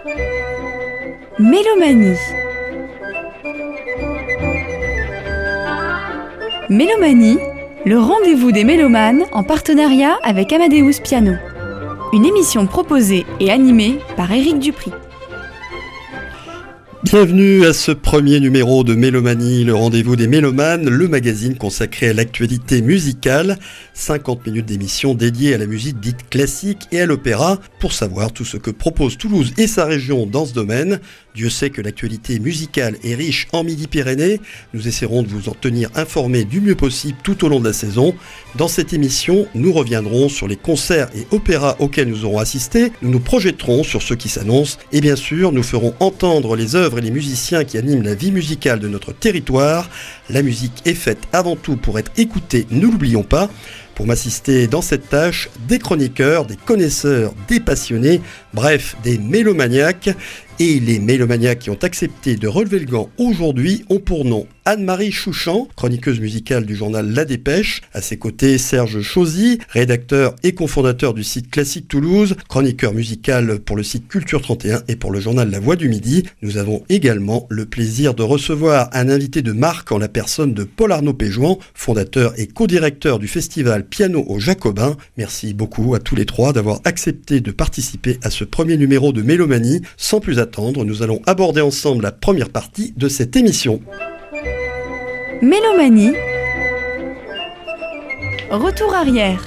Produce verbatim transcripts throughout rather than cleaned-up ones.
Mélomanie. Mélomanie, le rendez-vous des mélomanes en partenariat avec Amadeus Piano. Une émission proposée et animée par Éric Dupri. Bienvenue à ce premier numéro de Mélomanie, le rendez-vous des mélomanes, le magazine consacré à l'actualité musicale. cinquante minutes d'émission dédiée à la musique dite classique et à l'opéra pour savoir tout ce que propose Toulouse et sa région dans ce domaine. Dieu sait que l'actualité musicale est riche en Midi-Pyrénées. Nous essaierons de vous en tenir informés du mieux possible tout au long de la saison. Dans cette émission, nous reviendrons sur les concerts et opéras auxquels nous aurons assisté. Nous nous projetterons sur ceux qui s'annoncent. Et bien sûr, nous ferons entendre les œuvres et les musiciens qui animent la vie musicale de notre territoire. La musique est faite avant tout pour être écoutée, ne l'oublions pas. Pour m'assister dans cette tâche, des chroniqueurs, des connaisseurs, des passionnés, bref, des mélomaniaques. Et les mélomaniaques qui ont accepté de relever le gant aujourd'hui ont pour nom Anne-Marie Chouchan, chroniqueuse musicale du journal La Dépêche. À ses côtés, Serge Chauzy, rédacteur et cofondateur du site Classique Toulouse, chroniqueur musical pour le site Culture trente et un et pour le journal La Voix du Midi. Nous avons également le plaisir de recevoir un invité de marque en la personne de Paul Arnaud Péjouan, fondateur et co-directeur du festival Piano aux Jacobins. Merci beaucoup à tous les trois d'avoir accepté de participer à ce premier numéro de Mélomanie. Sans plus attendre, nous allons aborder ensemble la première partie de cette émission. Mélomanie. Retour arrière.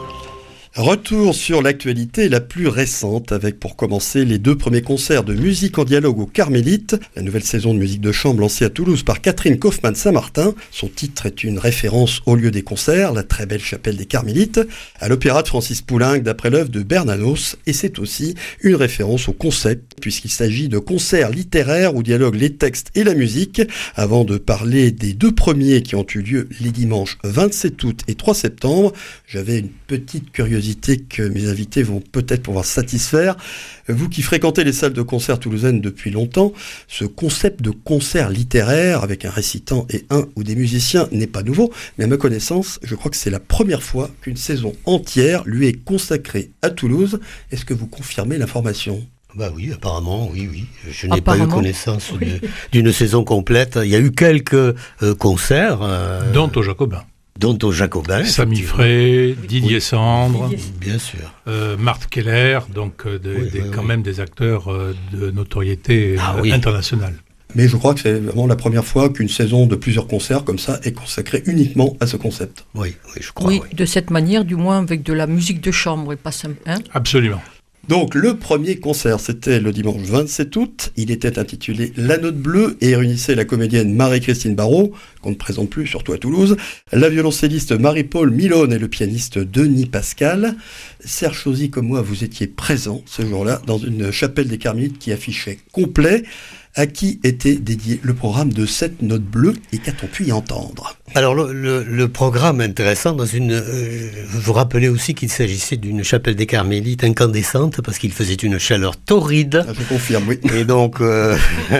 Retour sur l'actualité la plus récente avec pour commencer les deux premiers concerts de musique en dialogue au Carmélite, la nouvelle saison de musique de chambre lancée à Toulouse par Catherine Kaufmann-Saint-Martin. Son titre est une référence au lieu des concerts, la très belle chapelle des Carmélites, à l'opéra de Francis Poulenc d'après l'œuvre de Bernanos, et c'est aussi une référence au concept puisqu'il s'agit de concerts littéraires où dialoguent les textes et la musique. Avant de parler des deux premiers qui ont eu lieu les dimanches vingt-sept août et trois septembre, j'avais une petite curiosité que mes invités vont peut-être pouvoir satisfaire. Vous qui fréquentez les salles de concert toulousaines depuis longtemps, ce concept de concert littéraire avec un récitant et un ou des musiciens n'est pas nouveau, mais à ma connaissance, je crois que c'est la première fois qu'une saison entière lui est consacrée à Toulouse. Est-ce que vous confirmez l'information ? Bah oui, apparemment, oui, oui. Je n'ai pas eu connaissance oui. de, d'une saison complète. Il y a eu quelques euh, concerts. Euh, dont aux Jacobins. Dont aux Jacobins. Samy Frey, Didier oui. Sandre, bien sûr. Euh, Marthe Keller, donc euh, de, oui, des, oui, quand oui. même des acteurs euh, de notoriété ah, euh, oui. internationale. Mais je crois que c'est vraiment la première fois qu'une saison de plusieurs concerts comme ça est consacrée uniquement à ce concept. Oui, oui, je crois. Oui, oui. de cette manière, du moins avec de la musique de chambre et pas simple. Hein Absolument. Donc le premier concert, c'était le dimanche vingt-sept août. Il était intitulé La Note Bleue et réunissait la comédienne Marie-Christine Barrault, qu'on ne présente plus, surtout à Toulouse, la violoncelliste Marie-Paul Milone et le pianiste Denis Pascal. Serge Chauzy, comme moi, vous étiez présent ce jour-là dans une chapelle des Carmélites qui affichait complet. À qui était dédié le programme de cette note bleue et qu'a-t-on pu y entendre ? Alors le, le, le programme intéressant, dans une, euh, vous rappelez aussi qu'il s'agissait d'une chapelle des Carmélites incandescente parce qu'il faisait une chaleur torride. Ah, je confirme, oui. Et donc euh,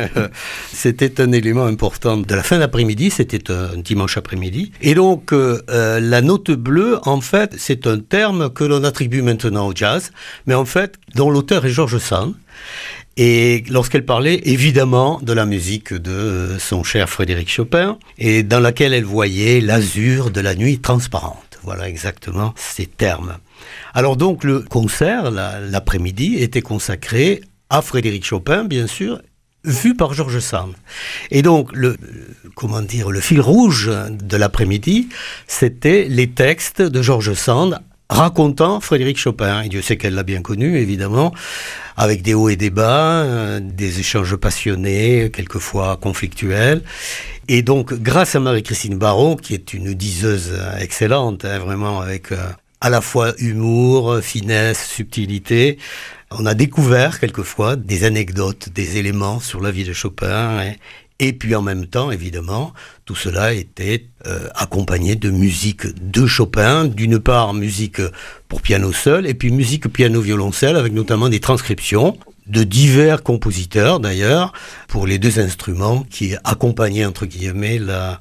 c'était un élément important de la fin d'après-midi, c'était un dimanche après-midi. Et donc euh, euh, la note bleue, en fait, c'est un terme que l'on attribue maintenant au jazz, mais en fait dont l'auteur est George Sand. Et lorsqu'elle parlait évidemment de la musique de son cher Frédéric Chopin, et dans laquelle elle voyait l'azur de la nuit transparente. Voilà exactement ces termes. Alors donc le concert, la, l'après-midi, était consacré à Frédéric Chopin, bien sûr, vu par George Sand. Et donc, le, comment dire, le fil rouge de l'après-midi, c'était les textes de George Sand racontant Frédéric Chopin. Et Dieu sait qu'elle l'a bien connu, évidemment, avec des hauts et des bas, euh, des échanges passionnés, quelquefois conflictuels. Et donc, grâce à Marie-Christine Barrault, qui est une diseuse excellente, hein, vraiment avec euh, à la fois humour, finesse, subtilité, on a découvert quelquefois des anecdotes, des éléments sur la vie de Chopin, hein. Et puis en même temps, évidemment, tout cela était euh, accompagné de musique de Chopin, d'une part musique pour piano seul, et puis musique piano-violoncelle, avec notamment des transcriptions de divers compositeurs, d'ailleurs, pour les deux instruments qui accompagnaient, entre guillemets, la,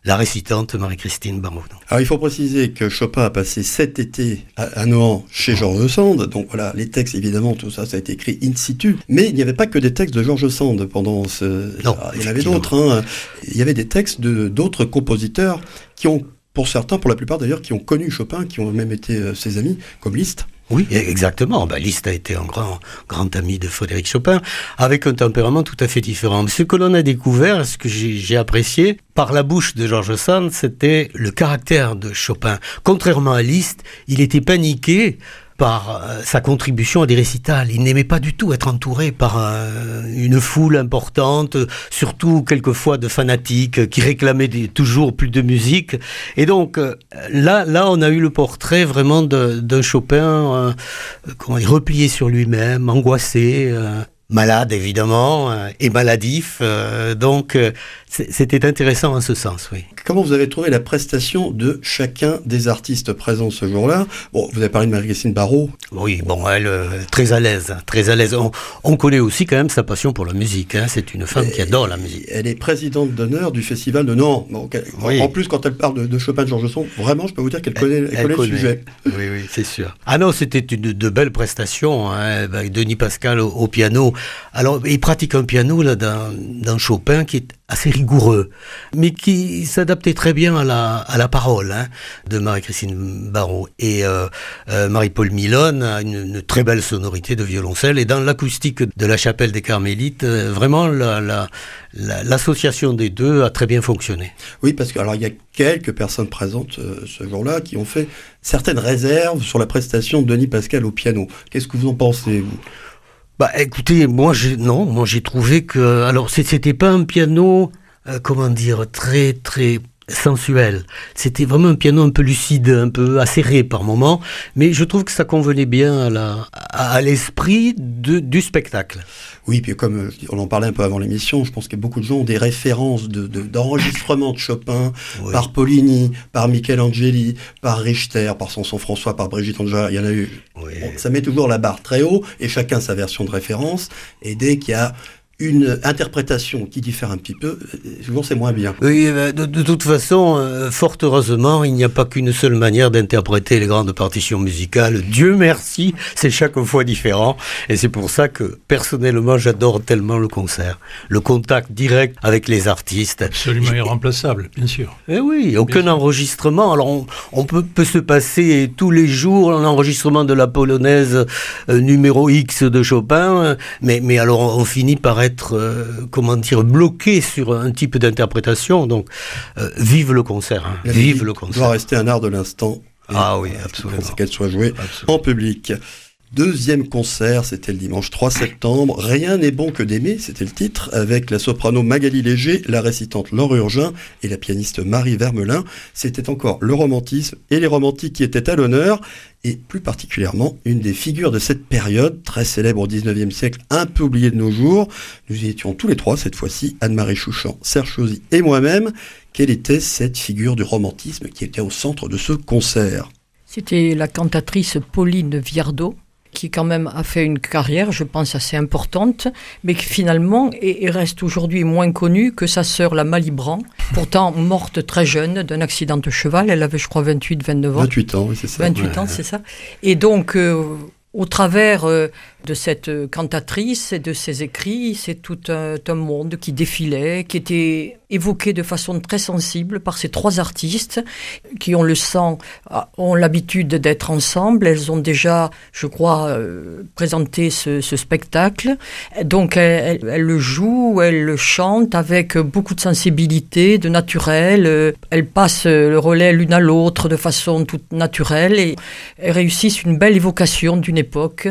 la récitante Marie-Christine Barraud. Alors il faut préciser que Chopin a passé sept étés à, à Nohant chez George Sand, donc voilà, les textes évidemment, tout ça, ça a été écrit in situ, mais il n'y avait pas que des textes de George Sand pendant ce... Non, il y en avait d'autres, hein. Il y avait des textes de, d'autres compositeurs qui ont, pour certains, pour la plupart d'ailleurs, qui ont connu Chopin, qui ont même été euh, ses amis, comme Liszt. Oui, exactement. Ben, Liszt a été un grand, grand ami de Frédéric Chopin, avec un tempérament tout à fait différent. Ce que l'on a découvert, ce que j'ai, j'ai apprécié, par la bouche de George Sand, c'était le caractère de Chopin. Contrairement à Liszt, il était paniqué par euh, sa contribution à des récitals. Il n'aimait pas du tout être entouré par euh, une foule importante, surtout quelquefois de fanatiques qui réclamaient des, toujours plus de musique. Et donc euh, là, là, on a eu le portrait vraiment de, d'un Chopin euh, comment dire, replié sur lui-même, angoissé, euh, malade évidemment, euh, et maladif. Euh, donc euh, c'était intéressant en ce sens, oui. Comment vous avez trouvé la prestation de chacun des artistes présents ce jour-là? Bon, vous avez parlé de Marie-Christine Barraud. Oui, bon, elle, euh, très à l'aise, très à l'aise. On, on connaît aussi quand même sa passion pour la musique, hein. C'est une femme et, qui adore la musique. Elle est présidente d'honneur du festival de Nohant. Bon, oui. En plus, quand elle parle de, de Chopin, de George Sand, vraiment, je peux vous dire qu'elle connaît, elle, elle connaît, connaît le sujet. Oui, oui, c'est sûr. Ah non, c'était une de belles prestations, hein, avec Denis Pascal au, au piano. Alors, il pratique un piano là dans, dans Chopin qui est assez rigoureux, mais qui s'adaptait très bien à la, à la parole, hein, de Marie-Christine Barraud. Et euh, euh, Marie-Paul Milone a une, une très belle sonorité de violoncelle. Et dans l'acoustique de la chapelle des Carmélites, euh, vraiment la, la, la, l'association des deux a très bien fonctionné. Oui, parce que alors il y a quelques personnes présentes euh, ce jour-là qui ont fait certaines réserves sur la prestation de Denis Pascal au piano. Qu'est-ce que vous en pensez, vous ? Bah, écoutez, moi, j'ai, non, moi, j'ai trouvé que, alors, c'était pas un piano, euh, comment dire, très, très sensuel. C'était vraiment un piano un peu lucide, un peu acéré par moments, mais je trouve que ça convenait bien à la, à, à l'esprit de, du spectacle. Oui, puis comme on en parlait un peu avant l'émission, je pense que beaucoup de gens ont des références de, de, d'enregistrement de Chopin, oui. Par Paulini, par Michelangeli, par Richter, par Sanson-François, par Brigitte Andja, il y en a eu. Oui. Bon, ça met toujours la barre très haut, et chacun sa version de référence, et dès qu'il y a une interprétation qui diffère un petit peu, souvent c'est moins bien. Oui, de, de toute façon, euh, fort heureusement, il n'y a pas qu'une seule manière d'interpréter les grandes partitions musicales. Dieu merci, c'est chaque fois différent. Et c'est pour ça que, personnellement, j'adore tellement le concert. Le contact direct avec les artistes. Absolument et, irremplaçable, bien sûr. Eh oui, aucun bien enregistrement. Alors, on, on peut, peut se passer tous les jours un enregistrement de la polonaise euh, numéro X de Chopin, mais, mais alors on, on finit par être être, euh, comment dire, bloqué sur un type d'interprétation. Donc, euh, vive le concert. Hein. Vive le concert. Doit rester un art de l'instant. Ah oui, absolument. C'est qu'elle soit jouée absolument en public. Deuxième concert, c'était le dimanche trois septembre. Rien n'est bon que d'aimer, c'était le titre, avec la soprano Magali Léger, la récitante Laure Urgin et la pianiste Marie Vermelin. C'était encore le romantisme et les romantiques qui étaient à l'honneur, et plus particulièrement une des figures de cette période, très célèbre au dix-neuvième siècle, un peu oubliée de nos jours. Nous y étions tous les trois cette fois-ci, Anne-Marie Chouchan, Serge Chauzy et moi-même. Quelle était cette figure du romantisme qui était au centre de ce concert ? C'était la cantatrice Pauline Viardot, qui quand même a fait une carrière, je pense, assez importante, mais qui finalement est, et reste aujourd'hui moins connue que sa sœur, la Malibran, pourtant morte très jeune d'un accident de cheval. Elle avait, je crois, vingt-huit, vingt-neuf ans. vingt-huit ans, oui, c'est ça. vingt-huit ouais. ans, c'est ça. Et donc, euh, au travers euh, de cette cantatrice et de ses écrits, c'est tout un, un monde qui défilait, qui était évoqué de façon très sensible par ces trois artistes qui, on le sent, ont l'habitude d'être ensemble. Elles ont déjà, je crois, euh, présenté ce, ce spectacle. Donc, elles, elles le jouent, elles le chantent avec beaucoup de sensibilité, de naturel. Elles passent le relais l'une à l'autre de façon toute naturelle et elles réussissent une belle évocation d'une époque.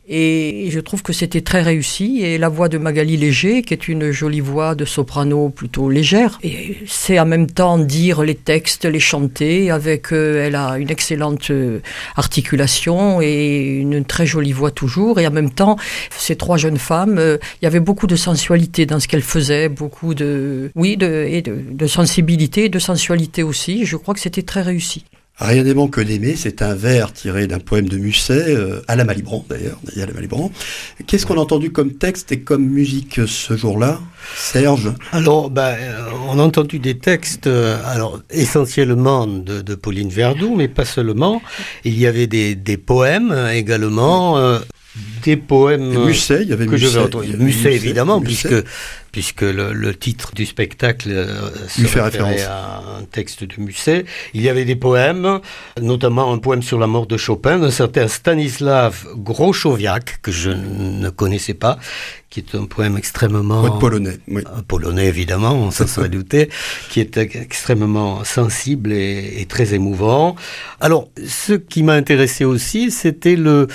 Et je trouve que c'était très réussi. Et la voix de Magali Léger, qui est une jolie voix de soprano plutôt légère, et c'est en même temps dire les textes, les chanter. Avec, euh, elle a une excellente euh, articulation et une très jolie voix toujours. Et en même temps, ces trois jeunes femmes, euh, il y avait beaucoup de sensualité dans ce qu'elles faisaient, beaucoup de, oui, de, et de, de sensibilité et de sensualité aussi. Je crois que c'était très réussi. Rien n'est bon que d'aimer, c'est un vers tiré d'un poème de Musset, euh, à la Malibran d'ailleurs, à la Malibran. Qu'est-ce qu'on a entendu comme texte et comme musique ce jour-là, Serge? Alors, ben, on a entendu des textes, euh, alors essentiellement de, de Pauline Verdoux, mais pas seulement. Il y avait des, des poèmes également. Euh, Des poèmes. Et Musset, il y avait que Musset. Je vais entendre. Musset, Musset, évidemment, Musset. puisque, puisque le, le titre du spectacle euh, se lui fait référait référence à un texte de Musset. Il y avait des poèmes, notamment un poème sur la mort de Chopin, d'un certain Stanislav Grochowiak, que je ne connaissais pas, qui est un poème extrêmement... Poète polonais, oui. Polonais, évidemment, on s'en serait douté, qui est extrêmement sensible et, et très émouvant. Alors, ce qui m'a intéressé aussi, c'était le...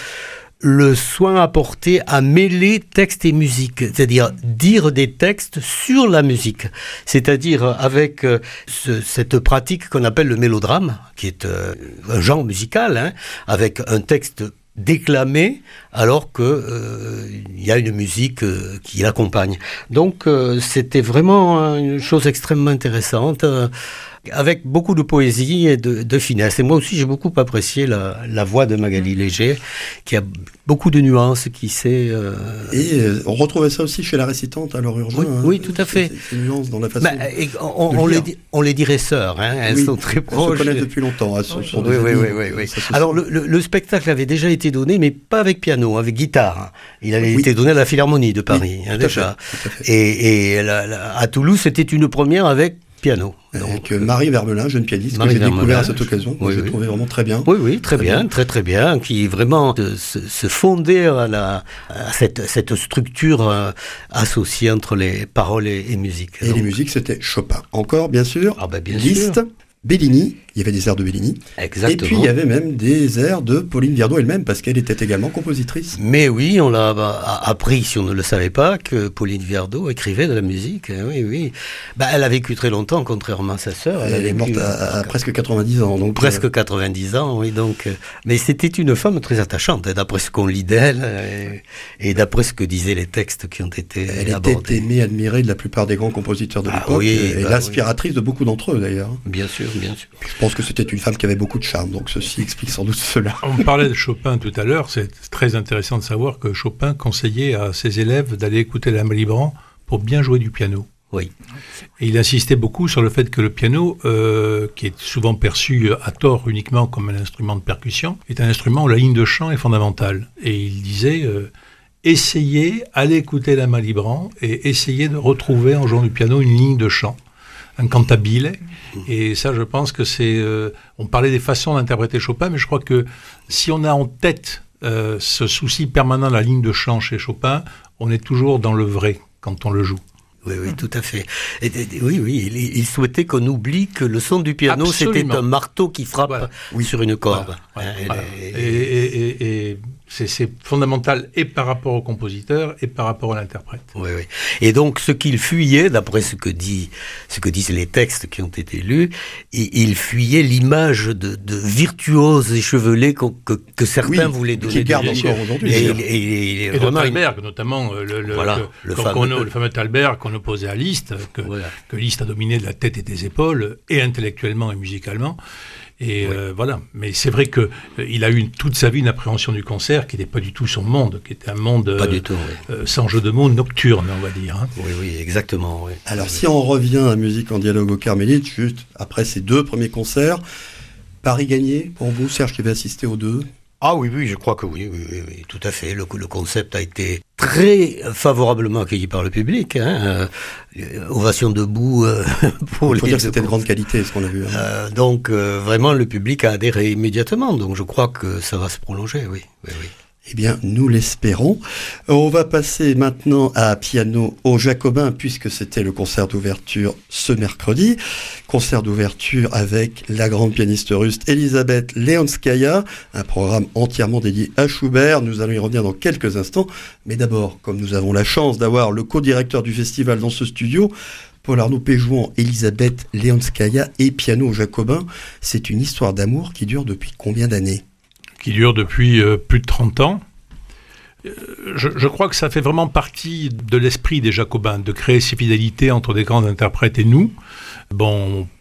le soin apporté à mêler texte et musique, c'est-à-dire dire des textes sur la musique, c'est-à-dire avec euh, ce, cette pratique qu'on appelle le mélodrame, qui est euh, un genre musical, hein, avec un texte déclamé alors que euh, il y a une musique euh, qui l'accompagne. Donc euh, c'était vraiment une chose extrêmement intéressante, euh, avec beaucoup de poésie et de, de finesse. Et moi aussi, j'ai beaucoup apprécié la, la voix de Magali Léger, qui a beaucoup de nuances, qui sait... Euh... Et euh, on retrouvait ça aussi chez la récitante, alors Urgent. Oui, hein, oui, tout à fait. Ces nuances dans la façon bah, et on, on, les, on les dirait sœurs, hein, elles oui, sont très proches. Elles se connaissent depuis longtemps. Elles sont, oui, sont oui, oui, amis, oui, oui. Ça, alors, le, le, le spectacle avait déjà été donné, mais pas avec piano, avec guitare. Il avait oui. été donné à la Philharmonie de Paris, oui, hein, tout déjà. À fait, tout à fait. Et, et la, la, à Toulouse, c'était une première avec piano. Avec donc, Marie Vermelin, jeune pianiste, Marie que j'ai Vermelin, découvert à cette occasion, oui, que j'ai oui. trouvé vraiment très bien. Oui, oui, très, très bien, bien, très très bien, qui vraiment se, se fondait à, la, à cette, cette structure euh, associée entre les paroles et, et musique. Et donc. Les musiques, c'était Chopin. Encore, bien sûr, ah ben, bien Liszt, sûr. Bellini, il y avait des airs de Bellini. Exactement. Et puis il y avait même des airs de Pauline Viardot elle-même, parce qu'elle était également compositrice. Mais oui, on l'a bah, appris, si on ne le savait pas, que Pauline Viardot écrivait de la musique. Hein, oui, oui. Bah, elle a vécu très longtemps, contrairement à sa sœur. Elle, elle est morte à, à, à presque quatre-vingt-dix ans. Donc, presque euh... quatre-vingt-dix ans, oui. Donc, euh, mais c'était une femme très attachante, hein, d'après ce qu'on lit d'elle, et, et d'après ce que disaient les textes qui ont été elle abordés. Elle était aimée, admirée de la plupart des grands compositeurs de ah, l'époque, oui, et bah, l'inspiratrice oui. de beaucoup d'entre eux, d'ailleurs. Bien sûr, bien sûr. Je pense que c'était une femme qui avait beaucoup de charme, donc ceci explique sans doute cela. On parlait de Chopin tout à l'heure, c'est très intéressant de savoir que Chopin conseillait à ses élèves d'aller écouter la Malibran pour bien jouer du piano. Oui. Et il insistait beaucoup sur le fait que le piano, euh, qui est souvent perçu à tort uniquement comme un instrument de percussion, est un instrument où la ligne de chant est fondamentale. Et il disait... Euh, essayez, allez écouter la Malibran et essayez de retrouver en jouant du piano une ligne de chant, un cantabile. Et ça, je pense que c'est... Euh, on parlait des façons d'interpréter Chopin, mais je crois que si on a en tête euh, ce souci permanent de la ligne de chant chez Chopin, on est toujours dans le vrai quand on le joue. Oui, oui, tout à fait. Et, et, oui, oui, il, il souhaitait qu'on oublie que le son du piano, Absolument. C'était un marteau qui frappe voilà. oui. sur une corde. Voilà. Hein, voilà. Et, et, et, et, et c'est, c'est fondamental et par rapport au compositeur et par rapport à l'interprète. Oui, oui. Et donc, ce qu'il fuyait, d'après ce que dit, ce que disent les textes qui ont été lus, il, il fuyait l'image de, de virtuose échevelée que, que, que certains oui, voulaient donner. Qui garde encore aujourd'hui. Et, et, et, et de Thalberg, une... notamment, le, le, voilà, que, le, fameux... fameux... le fameux Thalberg qu'on opposait à Liszt, que, voilà. que Liszt a dominé de la tête et des épaules, et intellectuellement et musicalement. Et oui. euh, voilà, mais c'est vrai que euh, il a eu une, toute sa vie une appréhension du concert qui n'était pas du tout son monde, qui était un monde pas euh, du tout, oui. euh, sans jeu de mots nocturne, on va dire. Hein. Oui, oui, exactement. Oui. Alors, oui. si on revient à Musique en dialogue au Carmélite, juste après ces deux premiers concerts, Paris gagné pour vous, Serge, qui avait assisté aux deux. Ah oui, oui, je crois que oui, oui, oui, oui tout à fait. Le, le concept a été très favorablement accueilli par le public. Hein. Euh, ovation debout euh, pour Il les. faut dire que c'était de grande qualité, ce qu'on a vu. Hein. Euh, donc euh, vraiment, le public a adhéré immédiatement. Donc je crois que ça va se prolonger, oui, oui, oui. Eh bien, nous l'espérons. On va passer maintenant à piano au Jacobin, puisque c'était le concert d'ouverture ce mercredi. Concert d'ouverture avec la grande pianiste russe Elisabeth Leonskaya, un programme entièrement dédié à Schubert. Nous allons y revenir dans quelques instants. Mais d'abord, comme nous avons la chance d'avoir le co-directeur du festival dans ce studio, Paul Arnaud Péjouan, Elisabeth Leonskaya et piano au Jacobin, c'est une histoire d'amour qui dure depuis combien d'années ? Qui dure depuis euh, plus de trente ans. Euh, je, je crois que ça fait vraiment partie de l'esprit des Jacobins, de créer ces fidélités entre des grands interprètes et nous. Bon,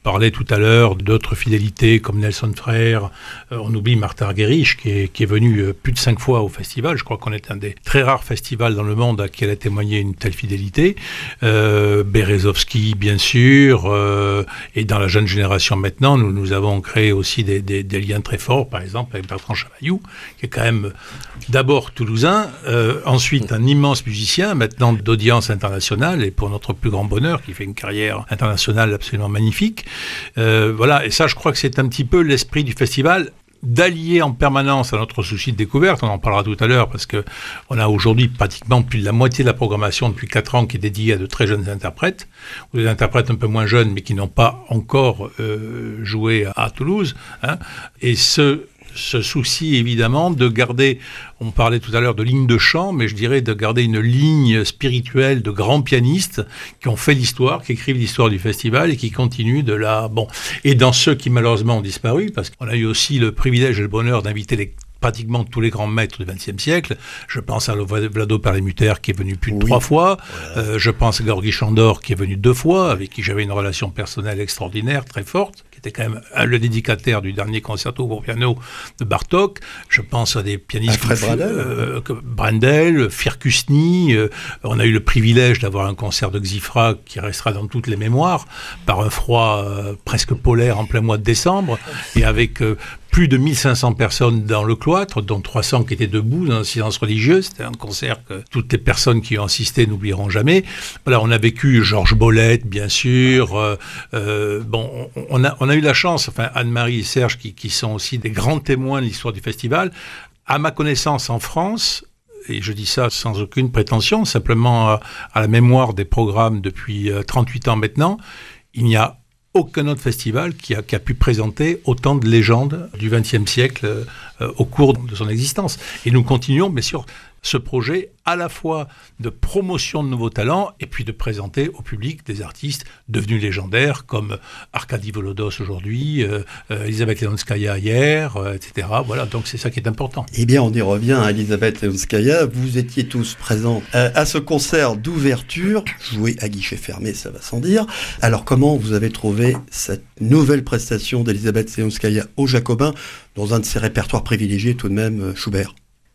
parlait tout à l'heure d'autres fidélités comme Nelson Frère. Euh, on oublie Martha Argerich qui est, qui est venu euh, plus de cinq fois au festival. Je crois qu'on est un des très rares festivals dans le monde à qui elle a témoigné une telle fidélité. Euh, Berezovsky, bien sûr, euh, et dans la jeune génération maintenant, nous, nous avons créé aussi des, des, des liens très forts, par exemple avec Bertrand Chavaillou, qui est quand même d'abord toulousain, euh, ensuite un immense musicien, maintenant d'audience internationale, et pour notre plus grand bonheur, qui fait une carrière internationale absolument magnifique. Euh, voilà, et ça, je crois que c'est un petit peu l'esprit du festival, d'allier en permanence à notre souci de découverte. On en parlera tout à l'heure parce que on a aujourd'hui pratiquement plus de la moitié de la programmation depuis quatre ans qui est dédiée à de très jeunes interprètes, ou des interprètes un peu moins jeunes mais qui n'ont pas encore euh, joué à, à Toulouse. Hein. Et ce ce souci évidemment de garder, on parlait tout à l'heure de ligne de chant, mais je dirais de garder une ligne spirituelle de grands pianistes qui ont fait l'histoire, qui écrivent l'histoire du festival et qui continuent de la... Bon. Et dans ceux qui malheureusement ont disparu, parce qu'on a eu aussi le privilège et le bonheur d'inviter les pratiquement tous les grands maîtres du vingtième siècle. Je pense à Vlado Perlemuter qui est venu plus de oui. trois fois. Voilà. Euh, je pense à Georgi Chandor qui est venu deux fois, avec qui j'avais une relation personnelle extraordinaire, très forte, qui était quand même le dédicataire du dernier concerto pour piano de Bartók. Je pense à des pianistes comme Brendel, euh, Brendel, Firkusny. Euh, on a eu le privilège d'avoir un concert de Xifra qui restera dans toutes les mémoires, par un froid euh, presque polaire en plein mois de décembre, et avec... Euh, plus de mille cinq cents personnes dans le cloître, dont trois cents qui étaient debout dans un silence religieux. C'était un concert que toutes les personnes qui y ont assisté n'oublieront jamais. Voilà, on a vécu Georges Bolette, bien sûr. Euh, euh, bon, on, on, a, on a eu la chance, enfin Anne-Marie et Serge, qui, qui sont aussi des grands témoins de l'histoire du festival. À ma connaissance, en France, et je dis ça sans aucune prétention, simplement à, à la mémoire des programmes depuis euh, trente-huit ans maintenant, il n'y a aucun autre festival qui a, qui a pu présenter autant de légendes du vingtième siècle euh, au cours de son existence. Et nous continuons, bien sûr, ce projet à la fois de promotion de nouveaux talents et puis de présenter au public des artistes devenus légendaires comme Arkady Volodos aujourd'hui, euh, euh, Elisabeth Leonskaya hier, euh, et cetera. Voilà, donc c'est ça qui est important. Eh bien, on y revient à Elisabeth Leonskaya. Vous étiez tous présents euh, à ce concert d'ouverture, joué à guichet fermé, ça va sans dire. Alors, comment vous avez trouvé cette nouvelle prestation d'Elisabeth Leonskaya au Jacobin, dans un de ses répertoires privilégiés tout de même, Schubert ?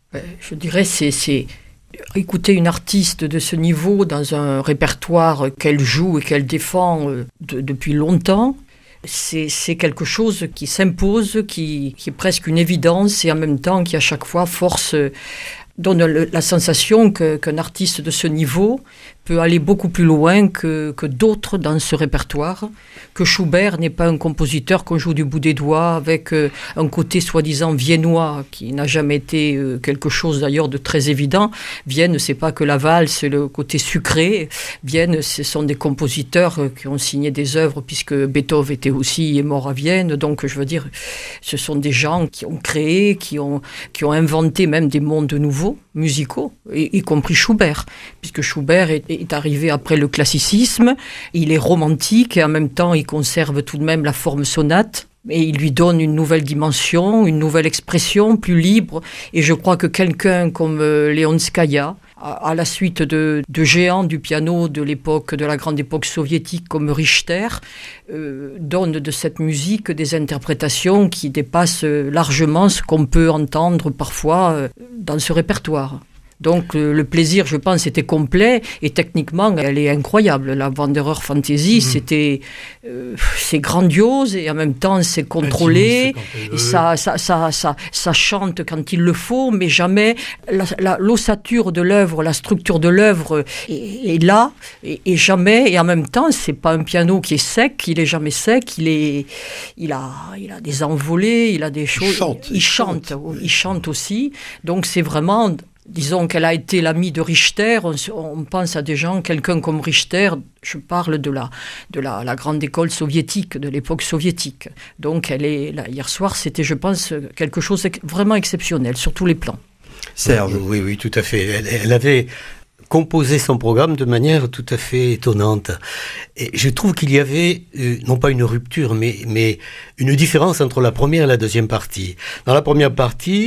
Je dirais c'est c'est écouter une artiste de ce niveau dans un répertoire qu'elle joue et qu'elle défend de, depuis longtemps. C'est, c'est quelque chose qui s'impose, qui, qui est presque une évidence et en même temps qui à chaque fois force, donne le, la sensation que, qu'un artiste de ce niveau peut aller beaucoup plus loin que, que d'autres dans ce répertoire, que Schubert n'est pas un compositeur qu'on joue du bout des doigts avec euh, un côté soi-disant viennois qui n'a jamais été euh, quelque chose d'ailleurs de très évident. Vienne, c'est pas que la valse, c'est le côté sucré. Vienne, ce sont des compositeurs euh, qui ont signé des œuvres puisque Beethoven était aussi est mort à Vienne. Donc je veux dire, ce sont des gens qui ont créé, qui ont, qui ont inventé même des mondes nouveaux, musicaux, y, y compris Schubert, puisque Schubert est est arrivé après le classicisme, il est romantique et en même temps il conserve tout de même la forme sonate et il lui donne une nouvelle dimension, une nouvelle expression plus libre et je crois que quelqu'un comme euh, Leonskaya, à, à la suite de, de géants du piano de l'époque, de la grande époque soviétique comme Richter, euh, donne de cette musique des interprétations qui dépassent largement ce qu'on peut entendre parfois euh, dans ce répertoire. Donc le, le plaisir, je pense, était complet et techniquement, elle est incroyable. La Wanderer Fantasy, mmh. c'était, euh, c'est grandiose et en même temps, c'est contrôlé. Et ça, ça, ça, ça, ça chante quand il le faut, mais jamais la, la, l'ossature de l'œuvre, la structure de l'œuvre est, est là et, et jamais. Et en même temps, c'est pas un piano qui est sec, il est jamais sec. Il est, il a, il a des envolées, il a des choses. Il chante. Il chante, il chante, il chante aussi. Donc c'est vraiment. Disons qu'elle a été l'amie de Richter, on, on pense à des gens, quelqu'un comme Richter, je parle de la, de la, la grande école soviétique, de l'époque soviétique. Donc elle est, là, hier soir, c'était, je pense, quelque chose de vraiment exceptionnel, sur tous les plans. Serge. Oui, oui, tout à fait. Elle, elle avait composé son programme de manière tout à fait étonnante. Et je trouve qu'il y avait, euh, non pas une rupture, mais, mais une différence entre la première et la deuxième partie. Dans la première partie,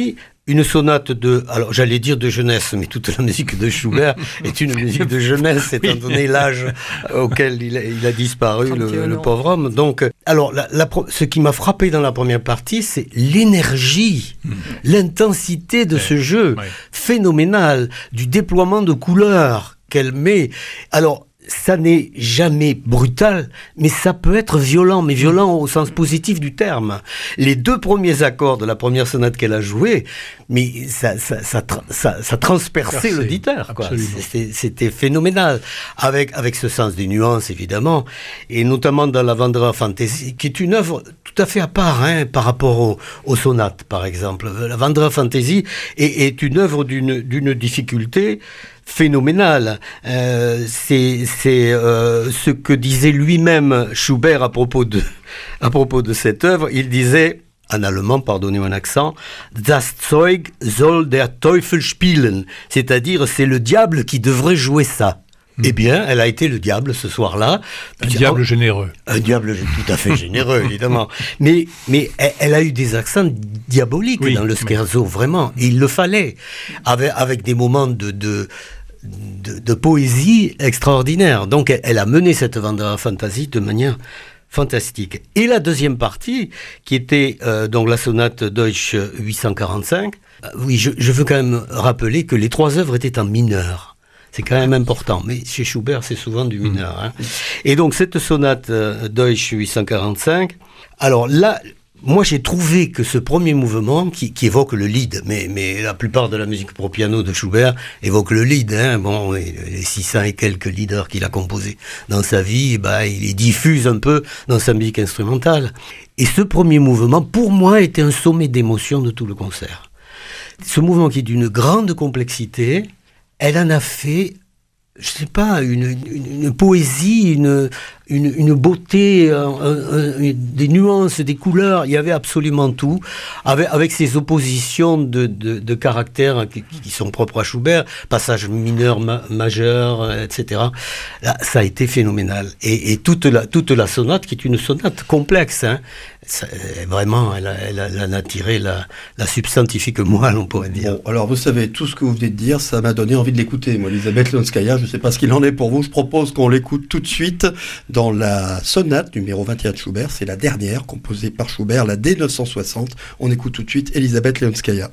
une sonate de, alors j'allais dire de jeunesse, mais toute la musique de Schubert est une musique de jeunesse, étant donné l'âge auquel il a, il a disparu, le, le pauvre homme. Donc, alors, la, la, ce qui m'a frappé dans la première partie, c'est l'énergie, mmh. l'intensité de ouais. ce jeu, ouais. phénoménal, du déploiement de couleurs qu'elle met. Alors, ça n'est jamais brutal, mais ça peut être violent, mais violent au sens positif du terme. Les deux premiers accords de la première sonate qu'elle a jouée, mais ça, ça, ça, ça, ça transperçait l'auditeur, quoi. C'était, c'était phénoménal, avec, avec ce sens des nuances, évidemment, et notamment dans la Wanderer Fantasy, qui est une œuvre tout à fait à part, hein, par rapport aux, aux sonates, par exemple. La Wanderer Fantasy est, est une œuvre d'une, d'une difficulté phénoménal. Euh, c'est c'est euh, ce que disait lui-même Schubert à propos de à propos de cette œuvre. Il disait en allemand, pardonnez mon accent, das Zeug soll der Teufel spielen, c'est-à-dire c'est le diable qui devrait jouer ça. Mmh. Eh bien, elle a été le diable ce soir-là. Un diable généreux. Un diable tout à fait généreux, évidemment. Mais, mais elle, elle a eu des accents diaboliques oui, dans le scherzo, oui. vraiment. Et il le fallait. Avec, avec des moments de, de, de, de poésie extraordinaire. Donc, elle, elle a mené cette Wanderer Fantasy de manière fantastique. Et la deuxième partie, qui était euh, donc la sonate Deutsch huit cent quarante-cinq, euh, oui, je, je veux quand même rappeler que les trois œuvres étaient en mineur. C'est quand même important, mais chez Schubert, c'est souvent du mineur. Hein. Et donc, cette sonate euh, Deutsch huit cent quarante-cinq, alors là, moi j'ai trouvé que ce premier mouvement, qui, qui évoque le lead, mais, mais la plupart de la musique pour piano de Schubert évoque le lead, hein. Bon, les, les six cents et quelques leaders qu'il a composés dans sa vie, bah, il les diffuse un peu dans sa musique instrumentale. Et ce premier mouvement, pour moi, était un sommet d'émotion de tout le concert. Ce mouvement qui est d'une grande complexité, elle en a fait, je sais pas, une, une, une poésie, une, une, une beauté, un, un, un, des nuances, des couleurs. Il y avait absolument tout, avec, avec ces oppositions de, de, de caractères qui, qui sont propres à Schubert, passages mineurs, ma, majeurs, et cetera. Là, ça a été phénoménal. Et, et toute la, toute la sonate, qui est une sonate complexe, hein, ça, vraiment, elle, a, elle, a, elle en a tiré la, la substantifique moelle, on pourrait dire. Bon, alors vous savez, tout ce que vous venez de dire, ça m'a donné envie de l'écouter. Moi, Elisabeth Leonskaya, je ne sais pas ce qu'il en est pour vous, je propose qu'on l'écoute tout de suite dans la sonate numéro vingt et un de Schubert. C'est la dernière, composée par Schubert, la D neuf cent soixante. On écoute tout de suite Elisabeth Leonskaya.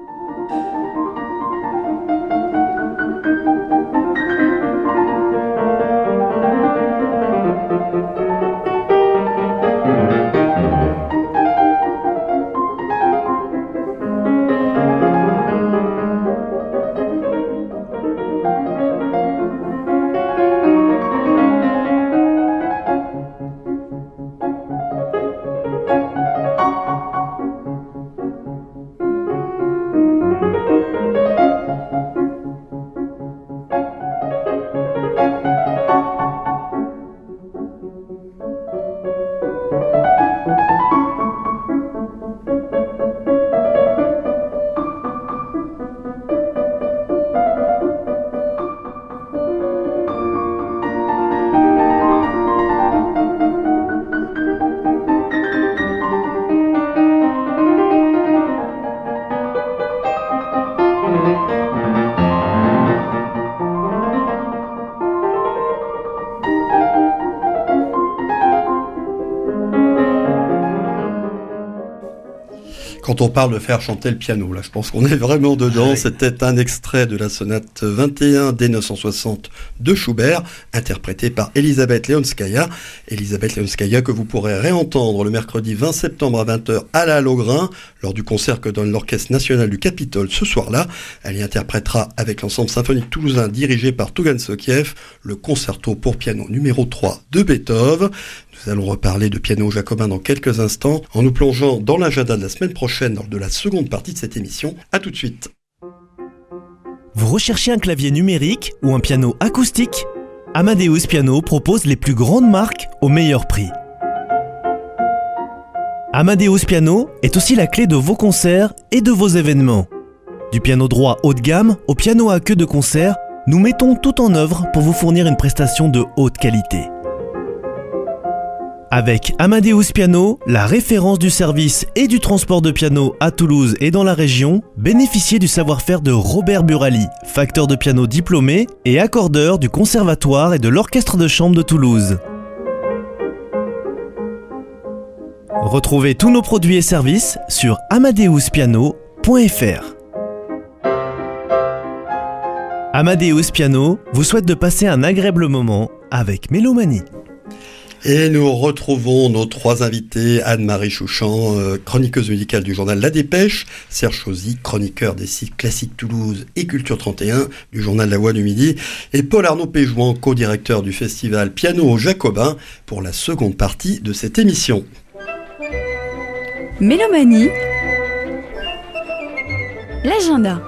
Quand on parle de faire chanter le piano, là, je pense qu'on est vraiment dedans. Ah oui. C'était un extrait de la sonate vingt et un D neuf cent soixante de Schubert, interprété par Elisabeth Leonskaya. Elisabeth Leonskaya que vous pourrez réentendre le mercredi vingt septembre à vingt heures à la Logrin, lors du concert que donne l'Orchestre National du Capitole ce soir-là. Elle y interprétera avec l'ensemble symphonique toulousain dirigé par Tougan Sokiev, le concerto pour piano numéro trois de Beethoven. Nous allons reparler de piano jacobin dans quelques instants, en nous plongeant dans l'agenda de la semaine prochaine lors de la seconde partie de cette émission. À tout de suite. Vous recherchez un clavier numérique ou un piano acoustique ? Amadeus Piano propose les plus grandes marques au meilleur prix. Amadeus Piano est aussi la clé de vos concerts et de vos événements. Du piano droit haut de gamme au piano à queue de concert, nous mettons tout en œuvre pour vous fournir une prestation de haute qualité. Avec Amadeus Piano, la référence du service et du transport de piano à Toulouse et dans la région, bénéficiez du savoir-faire de Robert Burali, facteur de piano diplômé et accordeur du Conservatoire et de l'Orchestre de chambre de Toulouse. Retrouvez tous nos produits et services sur amadeus piano point f r. Amadeus Piano vous souhaite de passer un agréable moment avec Mélomanie. Et nous retrouvons nos trois invités, Anne-Marie Chouchan, euh, chroniqueuse musicale du journal La Dépêche, Serge Chauzy, chroniqueur des sites Classique Toulouse et Culture trente et un du journal La Voix du Midi, et Paul Arnaud Péjouan, co-directeur du festival Piano au Jacobin, pour la seconde partie de cette émission. Mélomanie, l'agenda.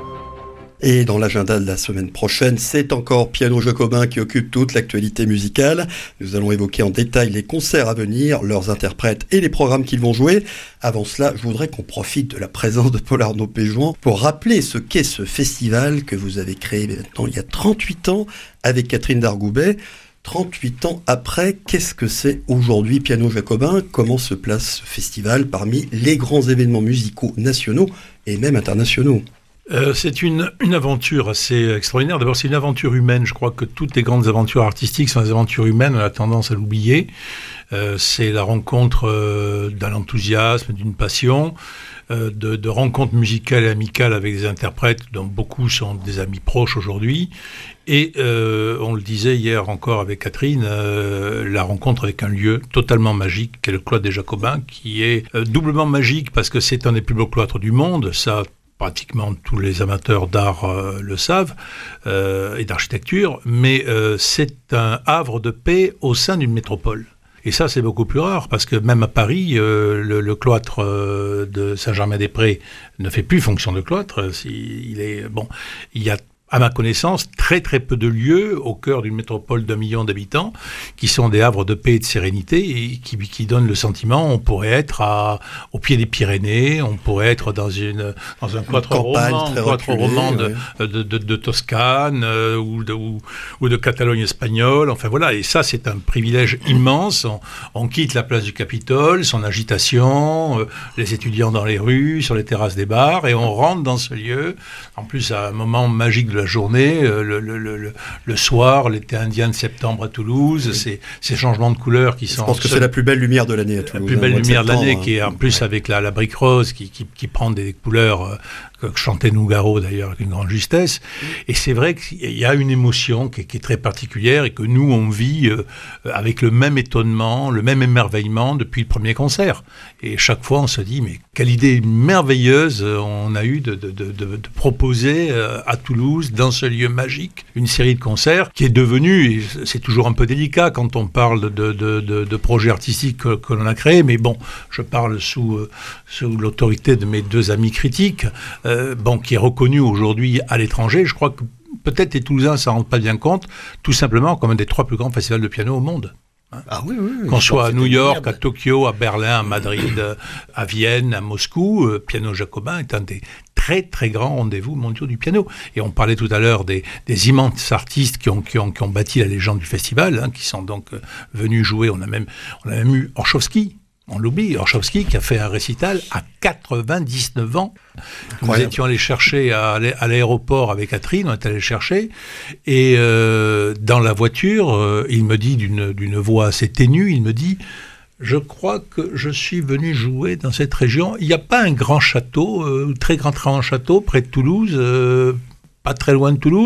Et dans l'agenda de la semaine prochaine, c'est encore Piano Jacobin qui occupe toute l'actualité musicale. Nous allons évoquer en détail les concerts à venir, leurs interprètes et les programmes qu'ils vont jouer. Avant cela, je voudrais qu'on profite de la présence de Paul Arnaud Péjouan pour rappeler ce qu'est ce festival que vous avez créé maintenant il y a trente-huit ans avec Catherine Dargoubet. trente-huit ans après, qu'est-ce que c'est aujourd'hui Piano Jacobin ? Comment se place ce festival parmi les grands événements musicaux nationaux et même internationaux ? Euh, c'est une, une aventure assez extraordinaire. D'abord, c'est une aventure humaine. Je crois que toutes les grandes aventures artistiques sont des aventures humaines. On a tendance à l'oublier. Euh, c'est la rencontre euh, d'un enthousiasme, d'une passion, euh, de, de rencontres musicales et amicales avec des interprètes dont beaucoup sont des amis proches aujourd'hui. Et euh, on le disait hier encore avec Catherine, euh, la rencontre avec un lieu totalement magique, qui est le cloître des Jacobins, qui est euh, doublement magique parce que c'est un des plus beaux cloîtres du monde. Ça, pratiquement tous les amateurs d'art euh, le savent, euh, et d'architecture, mais euh, c'est un havre de paix au sein d'une métropole. Et ça, c'est beaucoup plus rare, parce que même à Paris, euh, le, le cloître euh, de Saint-Germain-des-Prés ne fait plus fonction de cloître. Il est, bon, il y a, à ma connaissance, très très peu de lieux au cœur d'une métropole d'un million d'habitants qui sont des havres de paix et de sérénité et qui, qui donnent le sentiment on pourrait être à, au pied des Pyrénées, on pourrait être dans, une, dans un cloître roman, un cloître roman de, ouais. de, de, de Toscane euh, ou, de, ou, ou de Catalogne espagnole. Enfin voilà, et ça c'est un privilège immense. On, on quitte la place du Capitole, son agitation, euh, les étudiants dans les rues, sur les terrasses des bars, et on rentre dans ce lieu, en plus à un moment magique de la journée, euh, le, le, le, le soir, l'été indien de septembre à Toulouse, oui. ces, ces changements de couleurs qui sont... Je pense que c'est la plus belle lumière de l'année à Toulouse. La plus belle lumière de, de l'année, hein. qui est en plus ouais. avec la, la brique rose, qui, qui, qui prend des couleurs euh, que chantait Nougaro d'ailleurs avec une grande justesse. Et c'est vrai qu'il y a une émotion qui est, qui est très particulière et que nous, on vit euh, avec le même étonnement, le même émerveillement depuis le premier concert. Et chaque fois, on se dit, mais quelle idée merveilleuse on a eu de, de, de, de, de proposer euh, à Toulouse, dans ce lieu magique, une série de concerts qui est devenue, et c'est toujours un peu délicat quand on parle de, de, de, de projets artistiques que, que l'on a créés, mais bon, je parle sous, euh, sous l'autorité de mes deux amis critiques, euh, bon, qui est reconnu aujourd'hui à l'étranger. Je crois que peut-être les Toulousains ne s'en rendent pas bien compte, tout simplement comme un des trois plus grands festivals de piano au monde. Ah oui, oui, oui. Qu'on soit à New York, à Tokyo, à Berlin, à Madrid, à Vienne, à Moscou, euh, Piano Jacobin est un des très très grands rendez-vous mondiaux du piano. Et on parlait tout à l'heure des, des immenses artistes qui ont, qui, ont, qui ont bâti la légende du festival, hein, qui sont donc euh, venus jouer. On a même, on a même eu Orchowski. On l'oublie, Orchowski qui a fait un récital à quatre-vingt-dix-neuf ans. Nous étions allés chercher à, à l'aéroport avec Catherine, on est allé chercher, et euh, dans la voiture, euh, il me dit d'une, d'une voix assez ténue, il me dit « Je crois que je suis venu jouer dans cette région. Il n'y a pas un grand château, euh, très grand, très grand château près de Toulouse, euh, pas très loin de Toulouse. »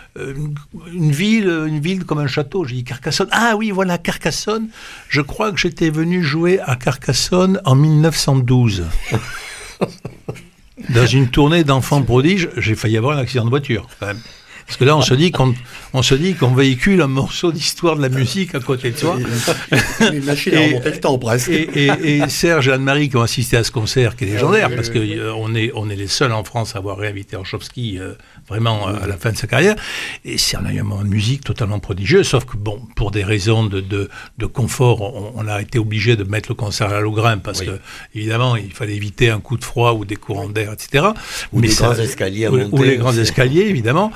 Une ville, une ville comme un château. J'ai dit Carcassonne. Ah oui, voilà, Carcassonne. Je crois que j'étais venu jouer à Carcassonne en mille neuf cent douze. Dans une tournée d'enfants prodiges, j'ai failli avoir un accident de voiture, quand même. Parce que là, on se dit qu'on, on se dit qu'on véhicule un morceau d'histoire de la musique à côté de soi. Une machine à remonter le temps, presque. Et, et, et Serge et Anne-Marie qui ont assisté à ce concert, qui est légendaire, parce que euh, on est, on est les seuls en France à avoir réinvité Orchowski euh, vraiment euh, à la fin de sa carrière. Et c'est un moment de musique totalement prodigieux, sauf que bon, pour des raisons de, de, de confort, on, on a été obligé de mettre le concert à l'Aulgrain, parce oui. que évidemment, il fallait éviter un coup de froid ou des courants d'air, et cetera. Ou Mais les ça, grands escaliers à monter. Ou les grands escaliers, évidemment. Mais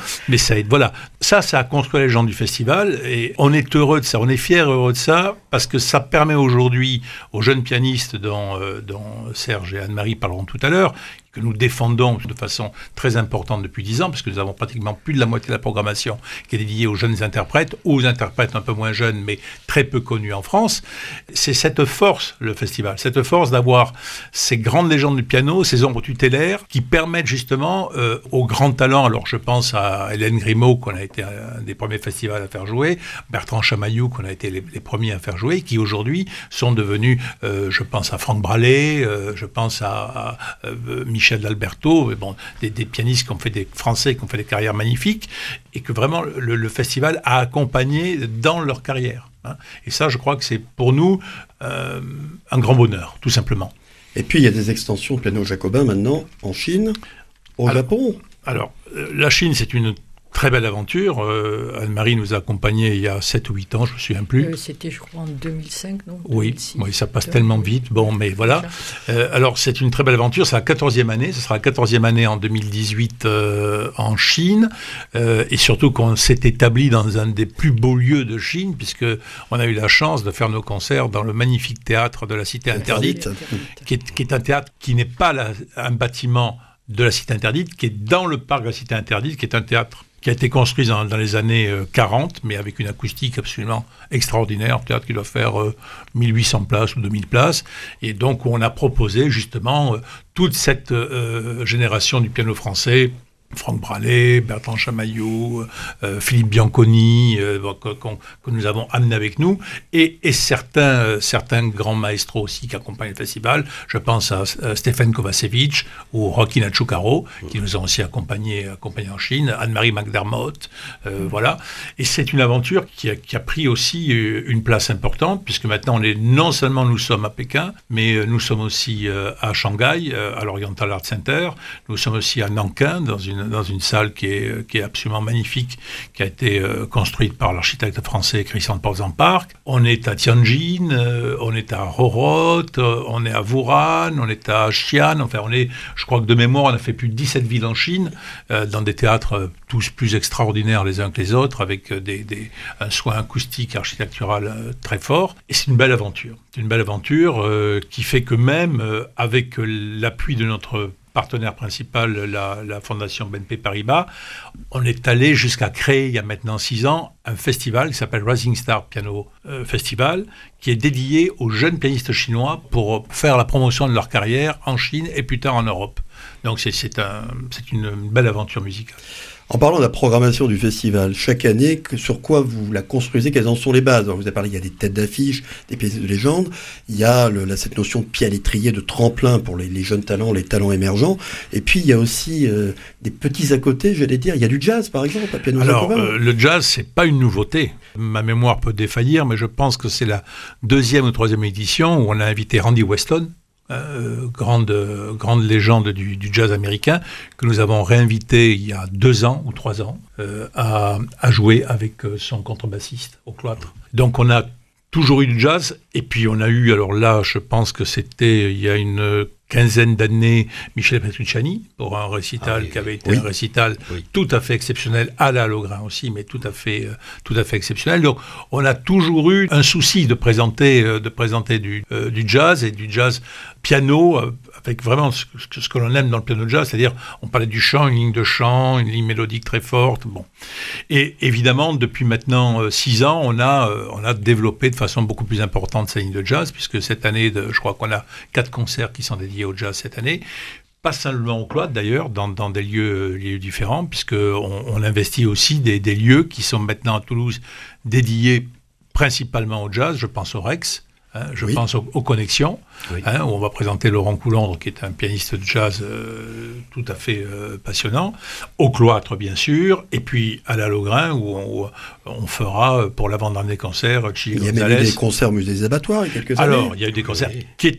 ça aide. Voilà, ça, ça a construit les gens du festival et on est heureux de ça, on est fiers et heureux de ça parce que ça permet aujourd'hui aux jeunes pianistes dont, euh, dont Serge et Anne-Marie parleront tout à l'heure, que nous défendons de façon très importante depuis dix ans, parce que nous avons pratiquement plus de la moitié de la programmation qui est dédiée aux jeunes interprètes, aux interprètes un peu moins jeunes, mais très peu connus en France. C'est cette force, le festival, cette force d'avoir ces grandes légendes du piano, ces ombres tutélaires, qui permettent justement euh, aux grands talents, alors je pense à Hélène Grimaud, qu'on a été un des premiers festivals à faire jouer, Bertrand Chamaillou, qu'on a été les, les premiers à faire jouer, qui aujourd'hui sont devenus, euh, je pense à Franck Bralet, euh, je pense à, à euh, Michel Michel d'Alberto, bon, des, des pianistes qui ont fait des Français, qui ont fait des carrières magnifiques, et que vraiment le, le festival a accompagné dans leur carrière. Hein. Et ça, je crois que c'est pour nous euh, un grand bonheur, tout simplement. Et puis il y a des extensions de piano jacobin maintenant en Chine, au alors, Japon. Alors, euh, la Chine, c'est une très belle aventure. Euh, Anne-Marie nous a accompagnés il y a sept ou huit ans, je ne me souviens plus. Euh, c'était, je crois, en deux mille cinq, non Oui, deux mille six, oui, ça passe deux mille tellement vite. Bon, mais voilà. Euh, alors, c'est une très belle aventure. C'est la quatorzième année. Ce sera la quatorzième année en deux mille dix-huit euh, en Chine. Euh, et surtout qu'on s'est établi dans un des plus beaux lieux de Chine, puisqu'on a eu la chance de faire nos concerts dans le magnifique théâtre de la Cité Interdite, qui est, qui est un théâtre qui n'est pas la, un bâtiment de la Cité Interdite, qui est dans le parc de la Cité Interdite, qui est un théâtre qui a été construit dans, dans les années euh, quarante, mais avec une acoustique absolument extraordinaire, un théâtre qui doit faire euh, mille huit cents places ou deux mille places, et donc on a proposé justement euh, toute cette euh, génération du piano français, Franck Bralet, Bertrand Chamaillou, euh, Philippe Bianconi, euh, que, que nous avons amené avec nous, et, et certains, euh, certains grands maestros aussi qui accompagnent le festival. Je pense à euh, Stéphane Kovacevic ou Rocky Nachukaro, qui nous ont aussi accompagnés, accompagnés en Chine, Anne-Marie McDermott, euh, voilà. Et c'est une aventure qui a, qui a pris aussi une place importante, puisque maintenant, on est, non seulement nous sommes à Pékin, mais nous sommes aussi euh, à Shanghai, euh, à l'Oriental Art Center, nous sommes aussi à Nankin, dans une dans une salle qui est, qui est absolument magnifique, qui a été euh, construite par l'architecte français Christian Portzampark. On est à Tianjin, euh, on est à Roroth, euh, on est à Wuhan, on est à Xi'an. Enfin, on est, je crois que de mémoire, on a fait plus de dix-sept villes en Chine, euh, dans des théâtres euh, tous plus extraordinaires les uns que les autres, avec euh, des, des, un soin acoustique, architectural euh, très fort. Et c'est une belle aventure. C'est une belle aventure euh, qui fait que même euh, avec l'appui de notre partenaire principal, la, la Fondation B N P Paribas, on est allé jusqu'à créer, il y a maintenant six ans, un festival qui s'appelle Rising Star Piano euh, Festival, qui est dédié aux jeunes pianistes chinois pour faire la promotion de leur carrière en Chine et plus tard en Europe. Donc c'est, c'est, un, c'est une belle aventure musicale. En parlant de la programmation du festival, chaque année, que, sur quoi vous la construisez, quelles en sont les bases? Alors, vous avez parlé, il y a des têtes d'affiche, des pièces de légende, il y a le, là, cette notion de pied à l'étrier, de tremplin pour les, les jeunes talents, les talents émergents, et puis il y a aussi euh, des petits à côté, j'allais dire, il y a du jazz par exemple, à piano Alors, jacobin. euh, le jazz, c'est pas une nouveauté. Ma mémoire peut défaillir, mais je pense que c'est la deuxième ou troisième édition où on a invité Randy Weston, Euh, grande, euh, grande légende du, du jazz américain, que nous avons réinvité il y a deux ans ou trois ans euh, à, à jouer avec euh, son contrebassiste au cloître. Donc on a toujours eu du jazz, et puis on a eu, alors là je pense que c'était il y a une quinzaine d'années, Michel Petrucciani pour un récital ah oui, qui avait été oui. un récital oui. tout à fait exceptionnel, à la Logrin aussi, mais tout à fait, euh, tout à fait exceptionnel. Donc on a toujours eu un souci de présenter, euh, de présenter du, euh, du jazz, et du jazz piano, euh, avec vraiment ce, ce que l'on aime dans le piano jazz, c'est-à-dire on parlait du chant, une ligne de chant, une ligne mélodique très forte. Bon. Et évidemment, depuis maintenant euh, six ans, on a, euh, on a développé de façon beaucoup plus importante cette ligne de jazz, puisque cette année, de, je crois qu'on a quatre concerts qui sont dédiés au jazz cette année. Pas seulement au cloître d'ailleurs, dans, dans des lieux, lieux différents, puisqu'on on investit aussi des, des lieux qui sont maintenant à Toulouse dédiés principalement au jazz. Je pense au Rex, hein, je oui. pense aux, aux Connexions, oui. hein, où on va présenter Laurent Coulondre, qui est un pianiste de jazz euh, tout à fait euh, passionnant, au cloître bien sûr, et puis à la Logrin, où on, où on fera pour l'avant-dernier concert Chili Gonzalez. Il y a même eu des concerts au Musée des Abattoirs il y a quelques Alors, années. Alors, il y a eu des concerts oui. qui étaient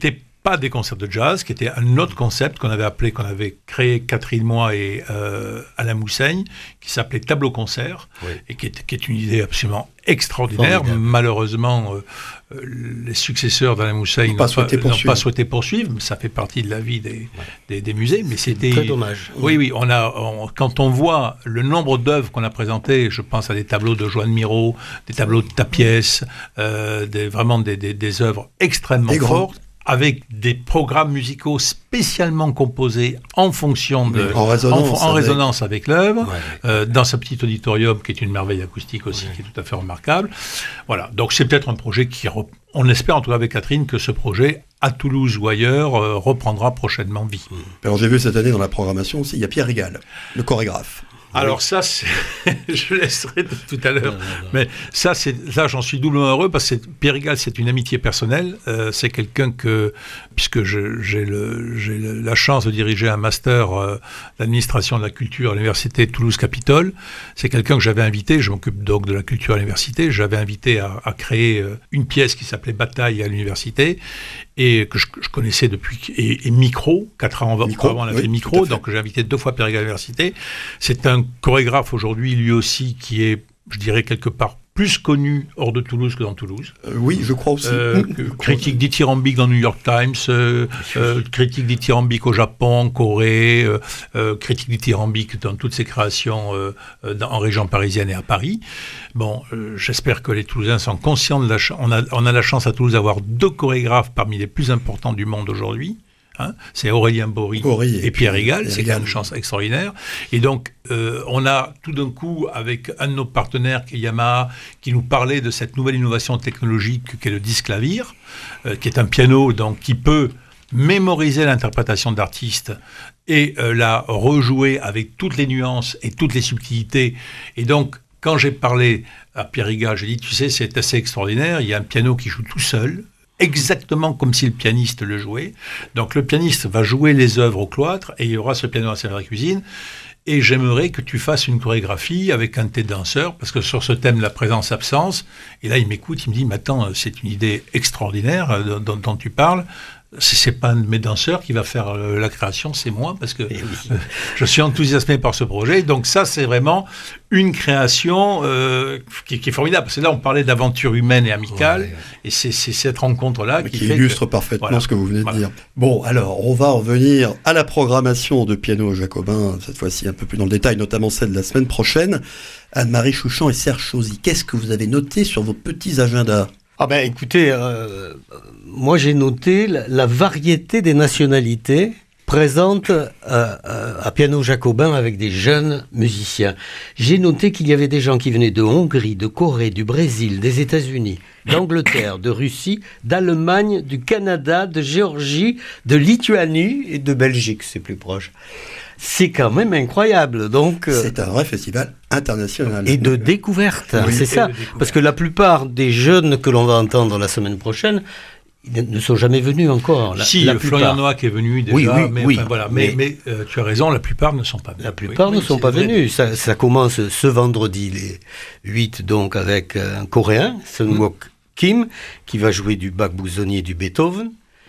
pas des concerts de jazz, qui était un autre concept qu'on avait appelé, qu'on avait créé Catherine, moi et euh, Alain Mousseigne, qui s'appelait Tableau Concert, oui. et qui est, qui est une idée absolument extraordinaire. Formidable. Malheureusement, euh, les successeurs d'Alain Mousseigne n'ont pas, n'ont pas souhaité poursuivre, mais ça fait partie de la vie des, ouais. des, des musées. Mais c'était très dommage. Oui, oui. On a, on, quand on voit le nombre d'œuvres qu'on a présentées, je pense à des tableaux de Joan Miró, des tableaux de Tapiès, euh, des, vraiment des, des, des œuvres extrêmement des fortes. Avec des programmes musicaux spécialement composés en fonction de, en résonance, en, en avec... résonance avec l'œuvre, ouais, ouais. Euh, dans ce petit auditorium qui est une merveille acoustique aussi, ouais. qui est tout à fait remarquable. Voilà, donc c'est peut-être un projet qui, re... on espère en tout cas avec Catherine que ce projet à Toulouse ou ailleurs euh, reprendra prochainement vie. Alors j'ai vu cette année dans la programmation aussi, il y a Pierre Rigal, le chorégraphe. Alors ça, c'est... je laisserai tout à l'heure. Non, non, non. Mais ça, c'est... là, j'en suis doublement heureux parce que Pierre Rigal, c'est une amitié personnelle. Euh, c'est quelqu'un que, puisque je, j'ai, le, j'ai le, la chance de diriger un master euh, d'administration de la culture à l'université Toulouse-Capitole, c'est quelqu'un que j'avais invité, je m'occupe donc de la culture à l'université, j'avais invité à, à créer euh, une pièce qui s'appelait Bataille à l'université et que je, je connaissais depuis, et, et Micro, quatre ans avant, micro, avant on a oui, fait Micro, donc j'ai invité deux fois Pierre Rigal à l'université. C'est un chorégraphe aujourd'hui, lui aussi, qui est, je dirais, quelque part plus connu hors de Toulouse que dans Toulouse. Euh, oui, je crois aussi. Euh, critique dithyrambique dans New York Times, euh, euh, critique dithyrambique au Japon, en Corée, euh, euh, critique dithyrambique dans toutes ses créations euh, dans, en région parisienne et à Paris. Bon, euh, j'espère que les Toulousains sont conscients de la chance. On a, on a la chance à Toulouse d'avoir deux chorégraphes parmi les plus importants du monde aujourd'hui. Hein, c'est Aurélien Bory et, et Pierre Rigal, c'est une chance extraordinaire. Et donc, euh, on a tout d'un coup, avec un de nos partenaires, qui est Yamaha, qui nous parlait de cette nouvelle innovation technologique qu'est le disque Lavir, euh, qui est un piano donc, qui peut mémoriser l'interprétation d'artistes et euh, la rejouer avec toutes les nuances et toutes les subtilités. Et donc, quand j'ai parlé à Pierre Rigal, j'ai dit, tu sais, c'est assez extraordinaire, il y a un piano qui joue tout seul, exactement comme si le pianiste le jouait. Donc le pianiste va jouer les œuvres au cloître et il y aura ce piano à la cuisine. Et j'aimerais que tu fasses une chorégraphie avec un de tes danseurs, parce que sur ce thème, la présence-absence, et là il m'écoute, il me dit, mais attends, c'est une idée extraordinaire dont, dont tu parles. C'est, c'est pas un de mes danseurs qui va faire euh, la création, c'est moi, parce que oui. euh, je suis enthousiasmé par ce projet. Donc ça, c'est vraiment une création euh, qui, qui est formidable. Parce que là, on parlait d'aventure humaine et amicale, ouais, ouais. et c'est, c'est cette rencontre-là qui, qui fait illustre que, parfaitement voilà, ce que vous venez de voilà. dire. Bon, alors, on va revenir à la programmation de Piano Jacobin, cette fois-ci un peu plus dans le détail, notamment celle de la semaine prochaine. Anne-Marie Chouchan et Serge Chauzy, qu'est-ce que vous avez noté sur vos petits agendas ? Ah ben écoutez, euh, moi j'ai noté la, la variété des nationalités présentes euh, euh, à Piano Jacobin avec des jeunes musiciens. J'ai noté qu'il y avait des gens qui venaient de Hongrie, de Corée, du Brésil, des États-Unis, d'Angleterre, de Russie, d'Allemagne, du Canada, de Géorgie, de Lituanie et de Belgique, c'est plus proche. C'est quand même incroyable. Donc, c'est un vrai festival international. Et de découverte, oui, c'est ça. Découverte. Parce que la plupart des jeunes que l'on va entendre la semaine prochaine, ils ne sont jamais venus encore. La, si, la Florian Noack est venu déjà, oui, oui, mais, oui, enfin, voilà. mais, mais, mais euh, tu as raison, la plupart ne sont pas venus. La plupart oui, ne oui, sont pas vrai. venus. Ça, ça commence ce vendredi, les huit, donc, avec un Coréen, Sunwook mm. Kim, qui va jouer du Bach bousonnier du Beethoven.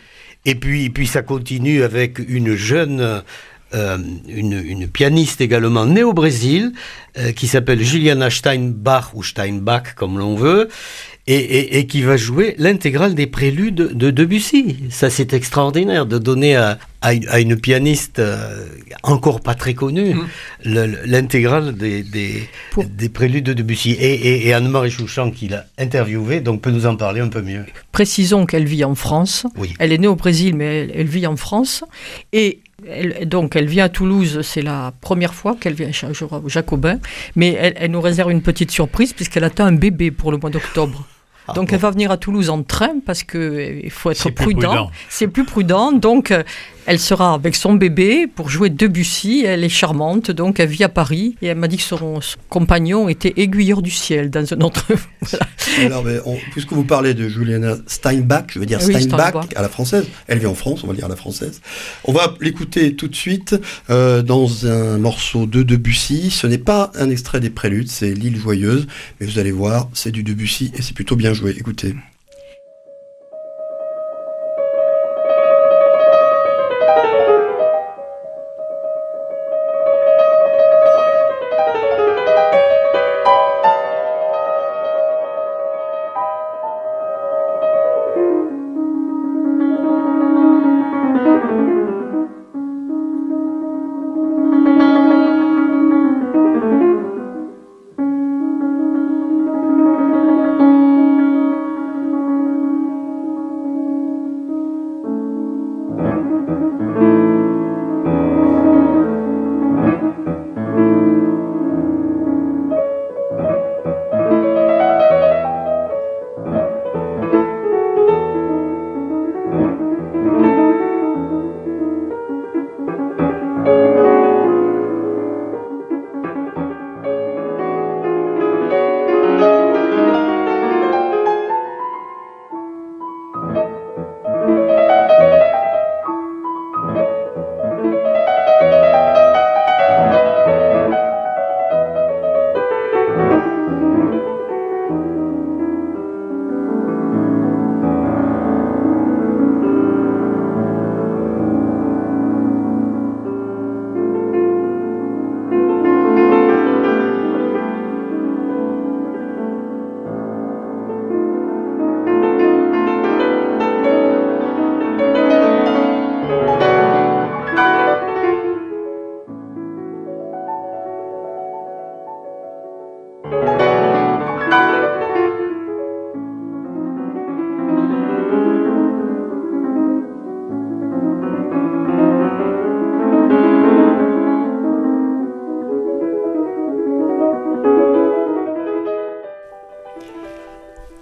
Et puis, puis ça continue avec une jeune... Euh, une, une pianiste également née au Brésil euh, qui s'appelle Juliana Steinbach ou Steinbach comme l'on veut et, et, et qui va jouer l'intégrale des préludes de Debussy. Ça c'est extraordinaire de donner à, à, à une pianiste euh, encore pas très connue mmh. le, l'intégrale des, des, Pour... des préludes de Debussy et, et, et Anne-Marie Chouchan qui l'a interviewée donc peut nous en parler un peu mieux. Précisons qu'elle vit en France, oui. Elle est née au Brésil mais elle, elle vit en France et Elle, donc elle vient à Toulouse, c'est la première fois qu'elle vient au Jacobin, mais elle, elle nous réserve une petite surprise puisqu'elle attend un bébé pour le mois d'octobre. Ah, donc bon. Elle va venir à Toulouse en train parce qu'il faut être c'est prudent. Plus prudent. C'est plus prudent, donc elle sera avec son bébé pour jouer Debussy. Elle est charmante, donc elle vit à Paris et elle m'a dit que son, son compagnon était aiguilleur du ciel dans un autre... Voilà. Alors, mais on, puisque vous parlez de Juliana Steinbach, je veux dire oui, Steinbach, Steinbach à la française, elle vit en France, on va dire à la française. On va l'écouter tout de suite euh, dans un morceau de Debussy. Ce n'est pas un extrait des préludes, c'est L'île joyeuse, mais vous allez voir, c'est du Debussy et c'est plutôt bien joué. Écoutez.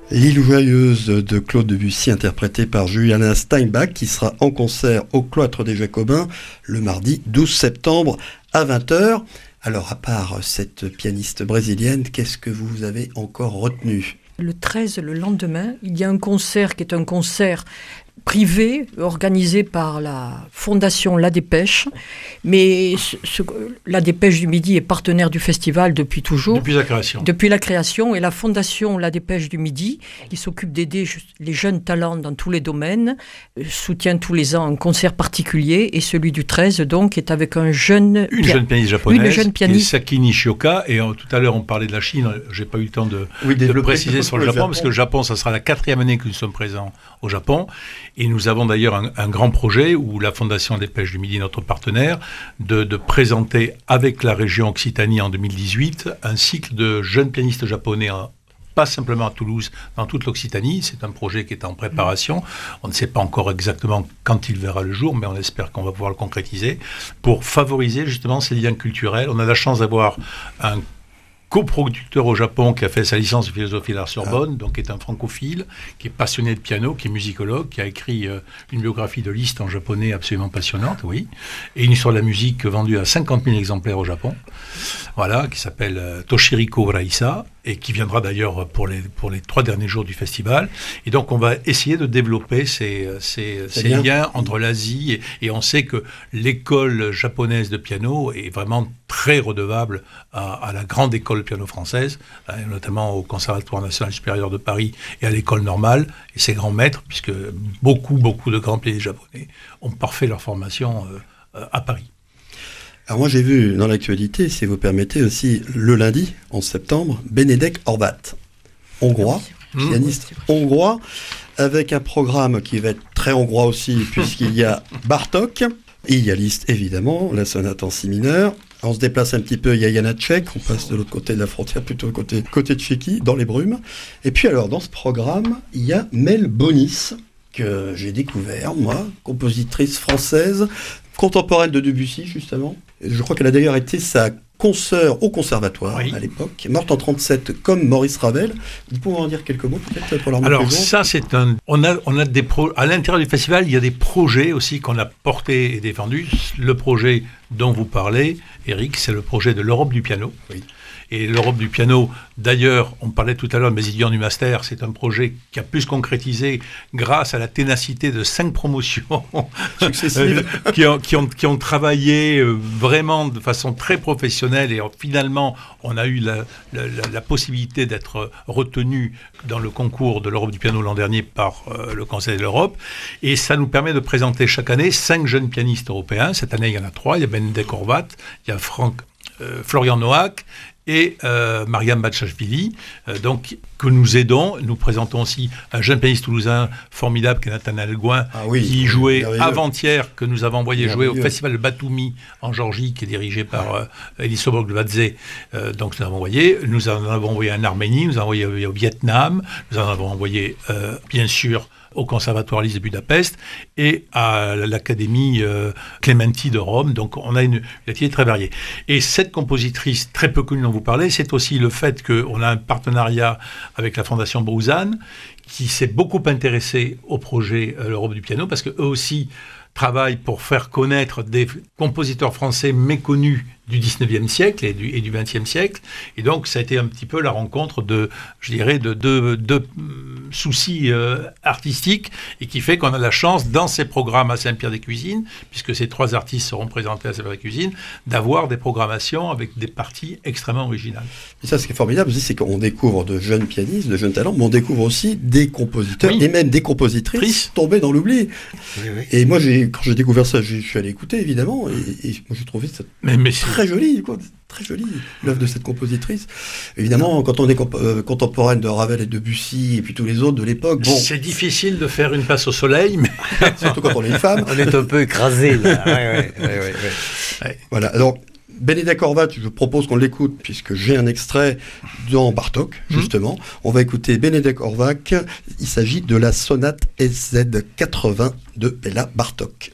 L'île joyeuse de Claude Debussy, interprétée par Juliana Steinbach, qui sera en concert au Cloître des Jacobins le mardi douze septembre à vingt heures. Alors, à part cette pianiste brésilienne, qu'est-ce que vous avez encore retenu ? Le treize, le lendemain, il y a un concert qui est un concert privé organisé par la Fondation La Dépêche, mais ce, ce, La Dépêche du Midi est partenaire du festival depuis toujours. Depuis la création. Depuis la création, et la Fondation La Dépêche du Midi, qui s'occupe d'aider les jeunes talents dans tous les domaines, soutient tous les ans un concert particulier, et celui du treize, donc, est avec un jeune... Une pia- jeune pianiste japonaise, une jeune pianiste. Saki Nishioka, et euh, tout à l'heure on parlait de la Chine, j'ai pas eu le temps de, Oui, de le développer préciser sur le le Japon, Japon. parce que le Japon, ça sera la quatrième année que nous sommes présents au Japon, et nous avons d'ailleurs un, un grand projet où la Fondation des Pêches du Midi, notre partenaire, de, de présenter avec la région Occitanie en deux mille dix-huit un cycle de jeunes pianistes japonais, en, pas simplement à Toulouse, dans toute l'Occitanie. C'est un projet qui est en préparation. On ne sait pas encore exactement quand il verra le jour, mais on espère qu'on va pouvoir le concrétiser pour favoriser justement ces liens culturels. On a la chance d'avoir un coproducteur au Japon qui a fait sa licence de philosophie à la Sorbonne, donc qui est un francophile, qui est passionné de piano, qui est musicologue, qui a écrit euh, une biographie de Liszt en japonais absolument passionnante, oui, et une histoire de la musique vendue à cinquante mille exemplaires au Japon, voilà, qui s'appelle euh, Toshiriko Raisa, et qui viendra d'ailleurs pour les, pour les trois derniers jours du festival. Et donc on va essayer de développer ces, ces, ces liens entre l'Asie, et, et on sait que l'école japonaise de piano est vraiment très redevable à, à la grande école de piano française, hein, notamment au Conservatoire national supérieur de Paris et à l'école normale, et ses grands maîtres, puisque beaucoup, beaucoup de grands pianistes japonais ont parfait leur formation euh, euh, à Paris. Alors moi j'ai vu dans l'actualité, si vous permettez aussi, le lundi, onze septembre, Benedek Horvat, hongrois, Mmh. pianiste hongrois, avec un programme qui va être très hongrois aussi, puisqu'il y a Bartók, et il y a Liszt évidemment, la sonate en si mineur. On se déplace un petit peu, il y a Janáček, on passe de l'autre côté de la frontière, plutôt côté, côté de Tchéquie, dans les brumes. Et puis alors, dans ce programme, il y a Mel Bonis, que j'ai découvert, moi, compositrice française, contemporaine de Debussy, justement. Je crois qu'elle a d'ailleurs été sa consoeur au conservatoire, oui, à l'époque, morte en trente-sept comme Maurice Ravel. Vous pouvez en dire quelques mots peut-être pour leur Alors ça c'est un, on a on a des pro... à l'intérieur du festival il y a des projets aussi qu'on a portés et défendus. Le projet dont vous parlez, Eric, c'est le projet de l'Europe du piano. Oui. Et l'Europe du piano, d'ailleurs, on parlait tout à l'heure de mes étudiants du master, c'est un projet qui a pu se concrétiser grâce à la ténacité de cinq promotions successives qui, ont, qui, ont, qui ont travaillé vraiment de façon très professionnelle, et finalement, on a eu la, la, la possibilité d'être retenu dans le concours de l'Europe du piano l'an dernier par euh, le Conseil de l'Europe, et ça nous permet de présenter chaque année cinq jeunes pianistes européens. Cette année, il y en a trois, il y a Benedek Horvat, il y a Franck, euh, Florian Noack, et euh, Mariam Batchashvili, euh, donc que nous aidons. Nous présentons aussi un jeune pianiste toulousain formidable qui est Nathanaël Gouin, ah oui, qui jouait merveilleux. avant-hier, que nous avons envoyé merveilleux. jouer au festival de Batumi en Géorgie, qui est dirigé par euh, Elis Sobogdvadze. Euh, donc nous avons envoyé, nous en avons envoyé en Arménie, nous en avons envoyé au Vietnam, nous en avons envoyé euh, bien sûr au Conservatoire Liszt de Budapest et à l'Académie euh, Clementi de Rome. Donc on a une, une activité très variée. Et cette compositrice très peu connue dont vous parlez, c'est aussi le fait qu'on a un partenariat avec la Fondation Bruzane, qui s'est beaucoup intéressée au projet euh, l'Europe du piano, parce qu'eux aussi travaillent pour faire connaître des compositeurs français méconnus du dix-neuvième siècle et du, et du vingtième siècle. Et donc, ça a été un petit peu la rencontre de, je dirais, de deux de, de soucis euh, artistiques, et qui fait qu'on a la chance, dans ces programmes à Saint-Pierre-des-Cuisines, puisque ces trois artistes seront présentés à Saint-Pierre-des-Cuisines, d'avoir des programmations avec des parties extrêmement originales. Et ça, ce qui est formidable aussi, c'est qu'on découvre de jeunes pianistes, de jeunes talents, mais on découvre aussi des compositeurs, oui, et même des compositrices Trice. tombées dans l'oubli. Oui, oui. Et moi, j'ai, quand j'ai découvert ça, je suis allé écouter, évidemment, et, et moi, j'ai trouvé ça mais, mais très joli, quoi. Très jolie, l'œuvre de cette compositrice. Évidemment, quand on est comp- euh, contemporaine de Ravel et Debussy, et puis tous les autres de l'époque... Bon. C'est difficile de faire une passe au soleil, mais... surtout quand on est une femme. On est un peu écrasé, là. Ouais, ouais, ouais, ouais, ouais. Voilà, alors... Benedek Horvat, je propose qu'on l'écoute, puisque j'ai un extrait dans Bartók, justement. Mmh. On va écouter Benedek Horvat. Il s'agit de la sonate S Z quatre-vingts de Béla Bartók.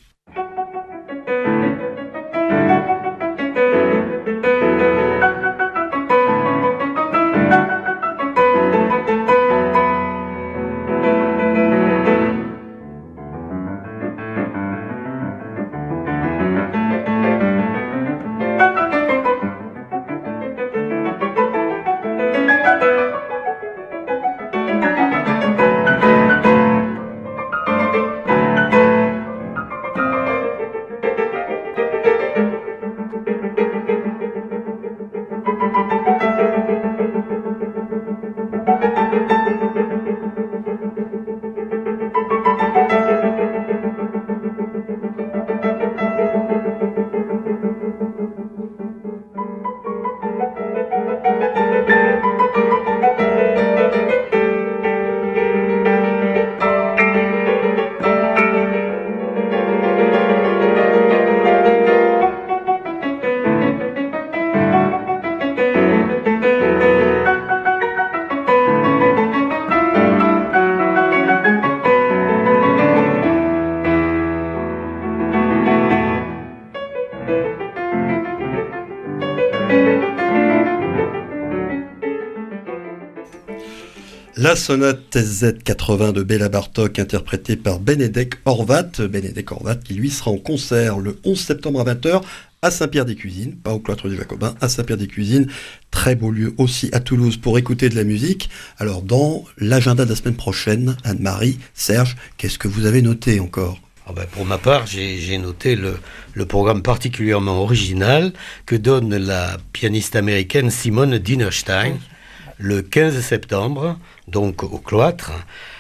La sonate S Z quatre-vingts de Béla Bartók, interprétée par Benedek Horvat. Benedek Horvat qui lui sera en concert le onze septembre à vingt heures à Saint-Pierre-des-Cuisines, pas au Cloître des Jacobins, à Saint-Pierre-des-Cuisines. Très beau lieu aussi à Toulouse pour écouter de la musique. Alors dans l'agenda de la semaine prochaine, Anne-Marie, Serge, qu'est-ce que vous avez noté encore ? Ah ben pour ma part, j'ai, j'ai noté le, le programme particulièrement original que donne la pianiste américaine Simone Dinerstein le quinze septembre, donc au Cloître,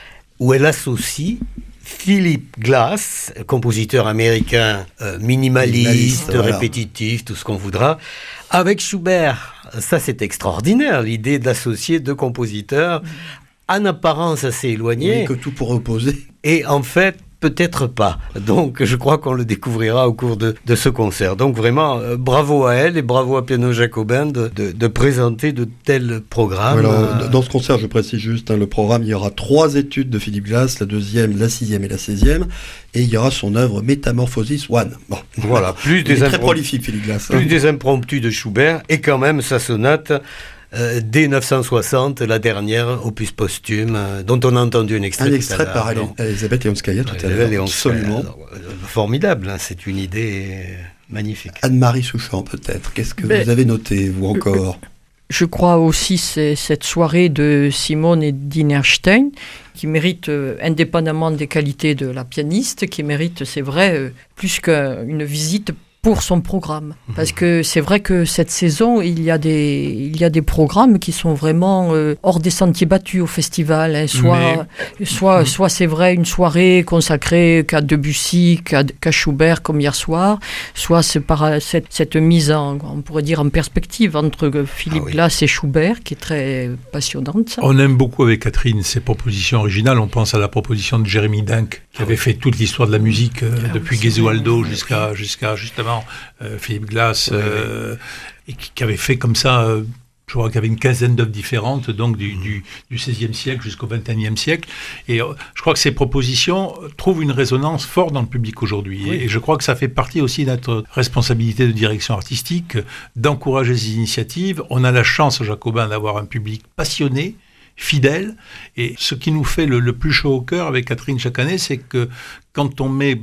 où elle associe Philip Glass, compositeur américain euh, minimaliste, minimaliste voilà. répétitif, tout ce qu'on voudra, avec Schubert. Ça, c'est extraordinaire, l'idée d'associer deux compositeurs en apparence assez éloignés. Oui, que tout pourrait opposer. Et en fait, peut-être pas. Donc, je crois qu'on le découvrira au cours de, de ce concert. Donc, vraiment, euh, bravo à elle et bravo à Piano Jacobin de, de, de présenter de tels programmes. Alors, euh... dans ce concert, je précise juste, hein, le programme, il y aura trois études de Philip Glass, la deuxième, la sixième et la seizième, et il y aura son œuvre Metamorphosis One. Bon, voilà, plus des il est improm... très prolifique, Philip Glass. Plus hein. des impromptus de Schubert, et quand même sa sonate Euh, dès neuf cent soixante, la dernière, opus posthume, euh, dont on a entendu un extrait. Un extrait par Elisabeth Leonskaya tout à l'heure. Absolument. Alors, euh, formidable, hein, c'est une idée magnifique. Anne-Marie Souchon, peut-être. Qu'est-ce que Mais, vous avez noté, vous encore ? Je crois aussi c'est cette soirée de Simone et Dinerstein qui mérite, euh, indépendamment des qualités de la pianiste, qui mérite, c'est vrai, euh, plus qu'une visite pour son programme. Parce que c'est vrai que cette saison, il y a des, il y a des programmes qui sont vraiment euh, hors des sentiers battus au festival. Hein. Soit, Mais... soit, soit c'est vrai, une soirée consacrée qu'à Debussy, qu'à, qu'à Schubert, comme hier soir, soit c'est par cette, cette mise en, on pourrait dire, en perspective entre Philip ah oui. Glass et Schubert, qui est très passionnante. Ça. On aime beaucoup avec Catherine ses propositions originales. On pense à la proposition de Jeremy Dunk, qui avait fait toute l'histoire de la musique euh, ah, depuis Gesualdo jusqu'à, jusqu'à justement Euh, Philip Glass, euh, oui. et qui, qui avait fait comme ça, euh, je crois qu'il y avait une quinzaine d'œuvres différentes, donc du, mmh. du, du seizième siècle jusqu'au vingt et unième siècle. Et euh, je crois que ces propositions trouvent une résonance forte dans le public aujourd'hui. Oui. Et, et je crois que ça fait partie aussi de notre responsabilité de direction artistique, d'encourager ces initiatives. On a la chance, Jacobin, d'avoir un public passionné, fidèle, et ce qui nous fait le, le plus chaud au cœur avec Catherine chaque année, c'est que quand on met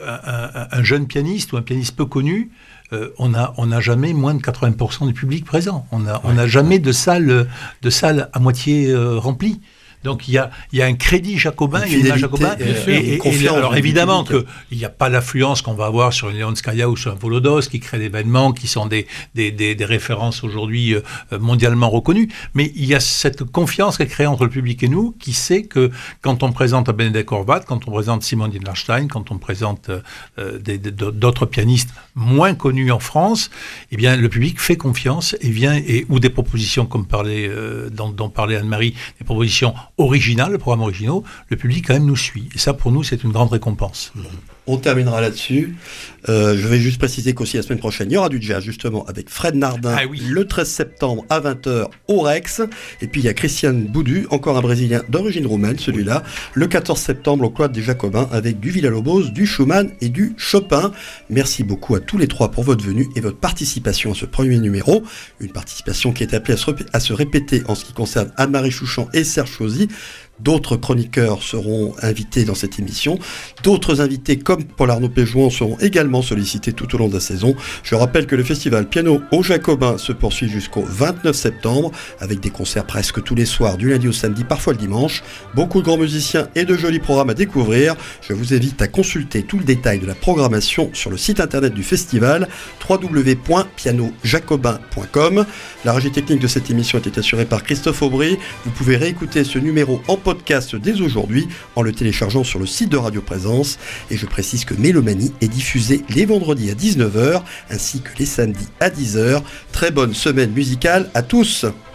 un, un, un jeune pianiste ou un pianiste peu connu, euh, on a on n'a jamais moins de quatre-vingts pour cent du public présent. On a ouais. on n'a jamais de salle de salle à moitié euh, remplie. Donc il y a il y a un crédit jacobin, il y a une image jacobin, et, et, et, et alors évidemment que il n'y a pas l'affluence qu'on va avoir sur une Leonskaya ou sur un Volodos qui crée d'événements qui sont des des des, des références aujourd'hui euh, mondialement reconnues, mais il y a cette confiance qui est créée entre le public et nous, qui sait que quand on présente à Benedek Horvat, quand on présente Simone Dinerstein, quand on présente euh, des, des, d'autres pianistes moins connus en France, eh bien le public fait confiance et vient et ou des propositions comme parlait euh, dont, dont parlait Anne-Marie, des propositions original, le programme original, le public quand même nous suit. Et ça, pour nous, c'est une grande récompense. On terminera là-dessus. Euh, je vais juste préciser qu'aussi la semaine prochaine, il y aura du jazz, justement, avec Fred Nardin, ah oui. le treize septembre à vingt heures au Rex. Et puis, il y a Christian Boudu, encore un Brésilien d'origine roumaine, celui-là, le quatorze septembre au Cloître des Jacobins, avec du Villa-Lobos, du Schumann et du Chopin. Merci beaucoup à tous les trois pour votre venue et votre participation à ce premier numéro. Une participation qui est appelée à se, répé- à se répéter en ce qui concerne Anne-Marie Chouchan et Serge Chauzy. D'autres chroniqueurs seront invités dans cette émission. D'autres invités comme Paul Arnaud Péjouan seront également sollicités tout au long de la saison. Je rappelle que le festival Piano au Jacobin se poursuit jusqu'au vingt-neuf septembre avec des concerts presque tous les soirs du lundi au samedi, parfois le dimanche. Beaucoup de grands musiciens et de jolis programmes à découvrir. Je vous invite à consulter tout le détail de la programmation sur le site internet du festival w w w point piano jacobin point com. La régie technique de cette émission était assurée par Christophe Aubry. Vous pouvez réécouter ce numéro en podcast dès aujourd'hui en le téléchargeant sur le site de Radio Présence. Et je précise que Mélomanie est diffusée les vendredis à dix-neuf heures ainsi que les samedis à dix heures. Très bonne semaine musicale à tous.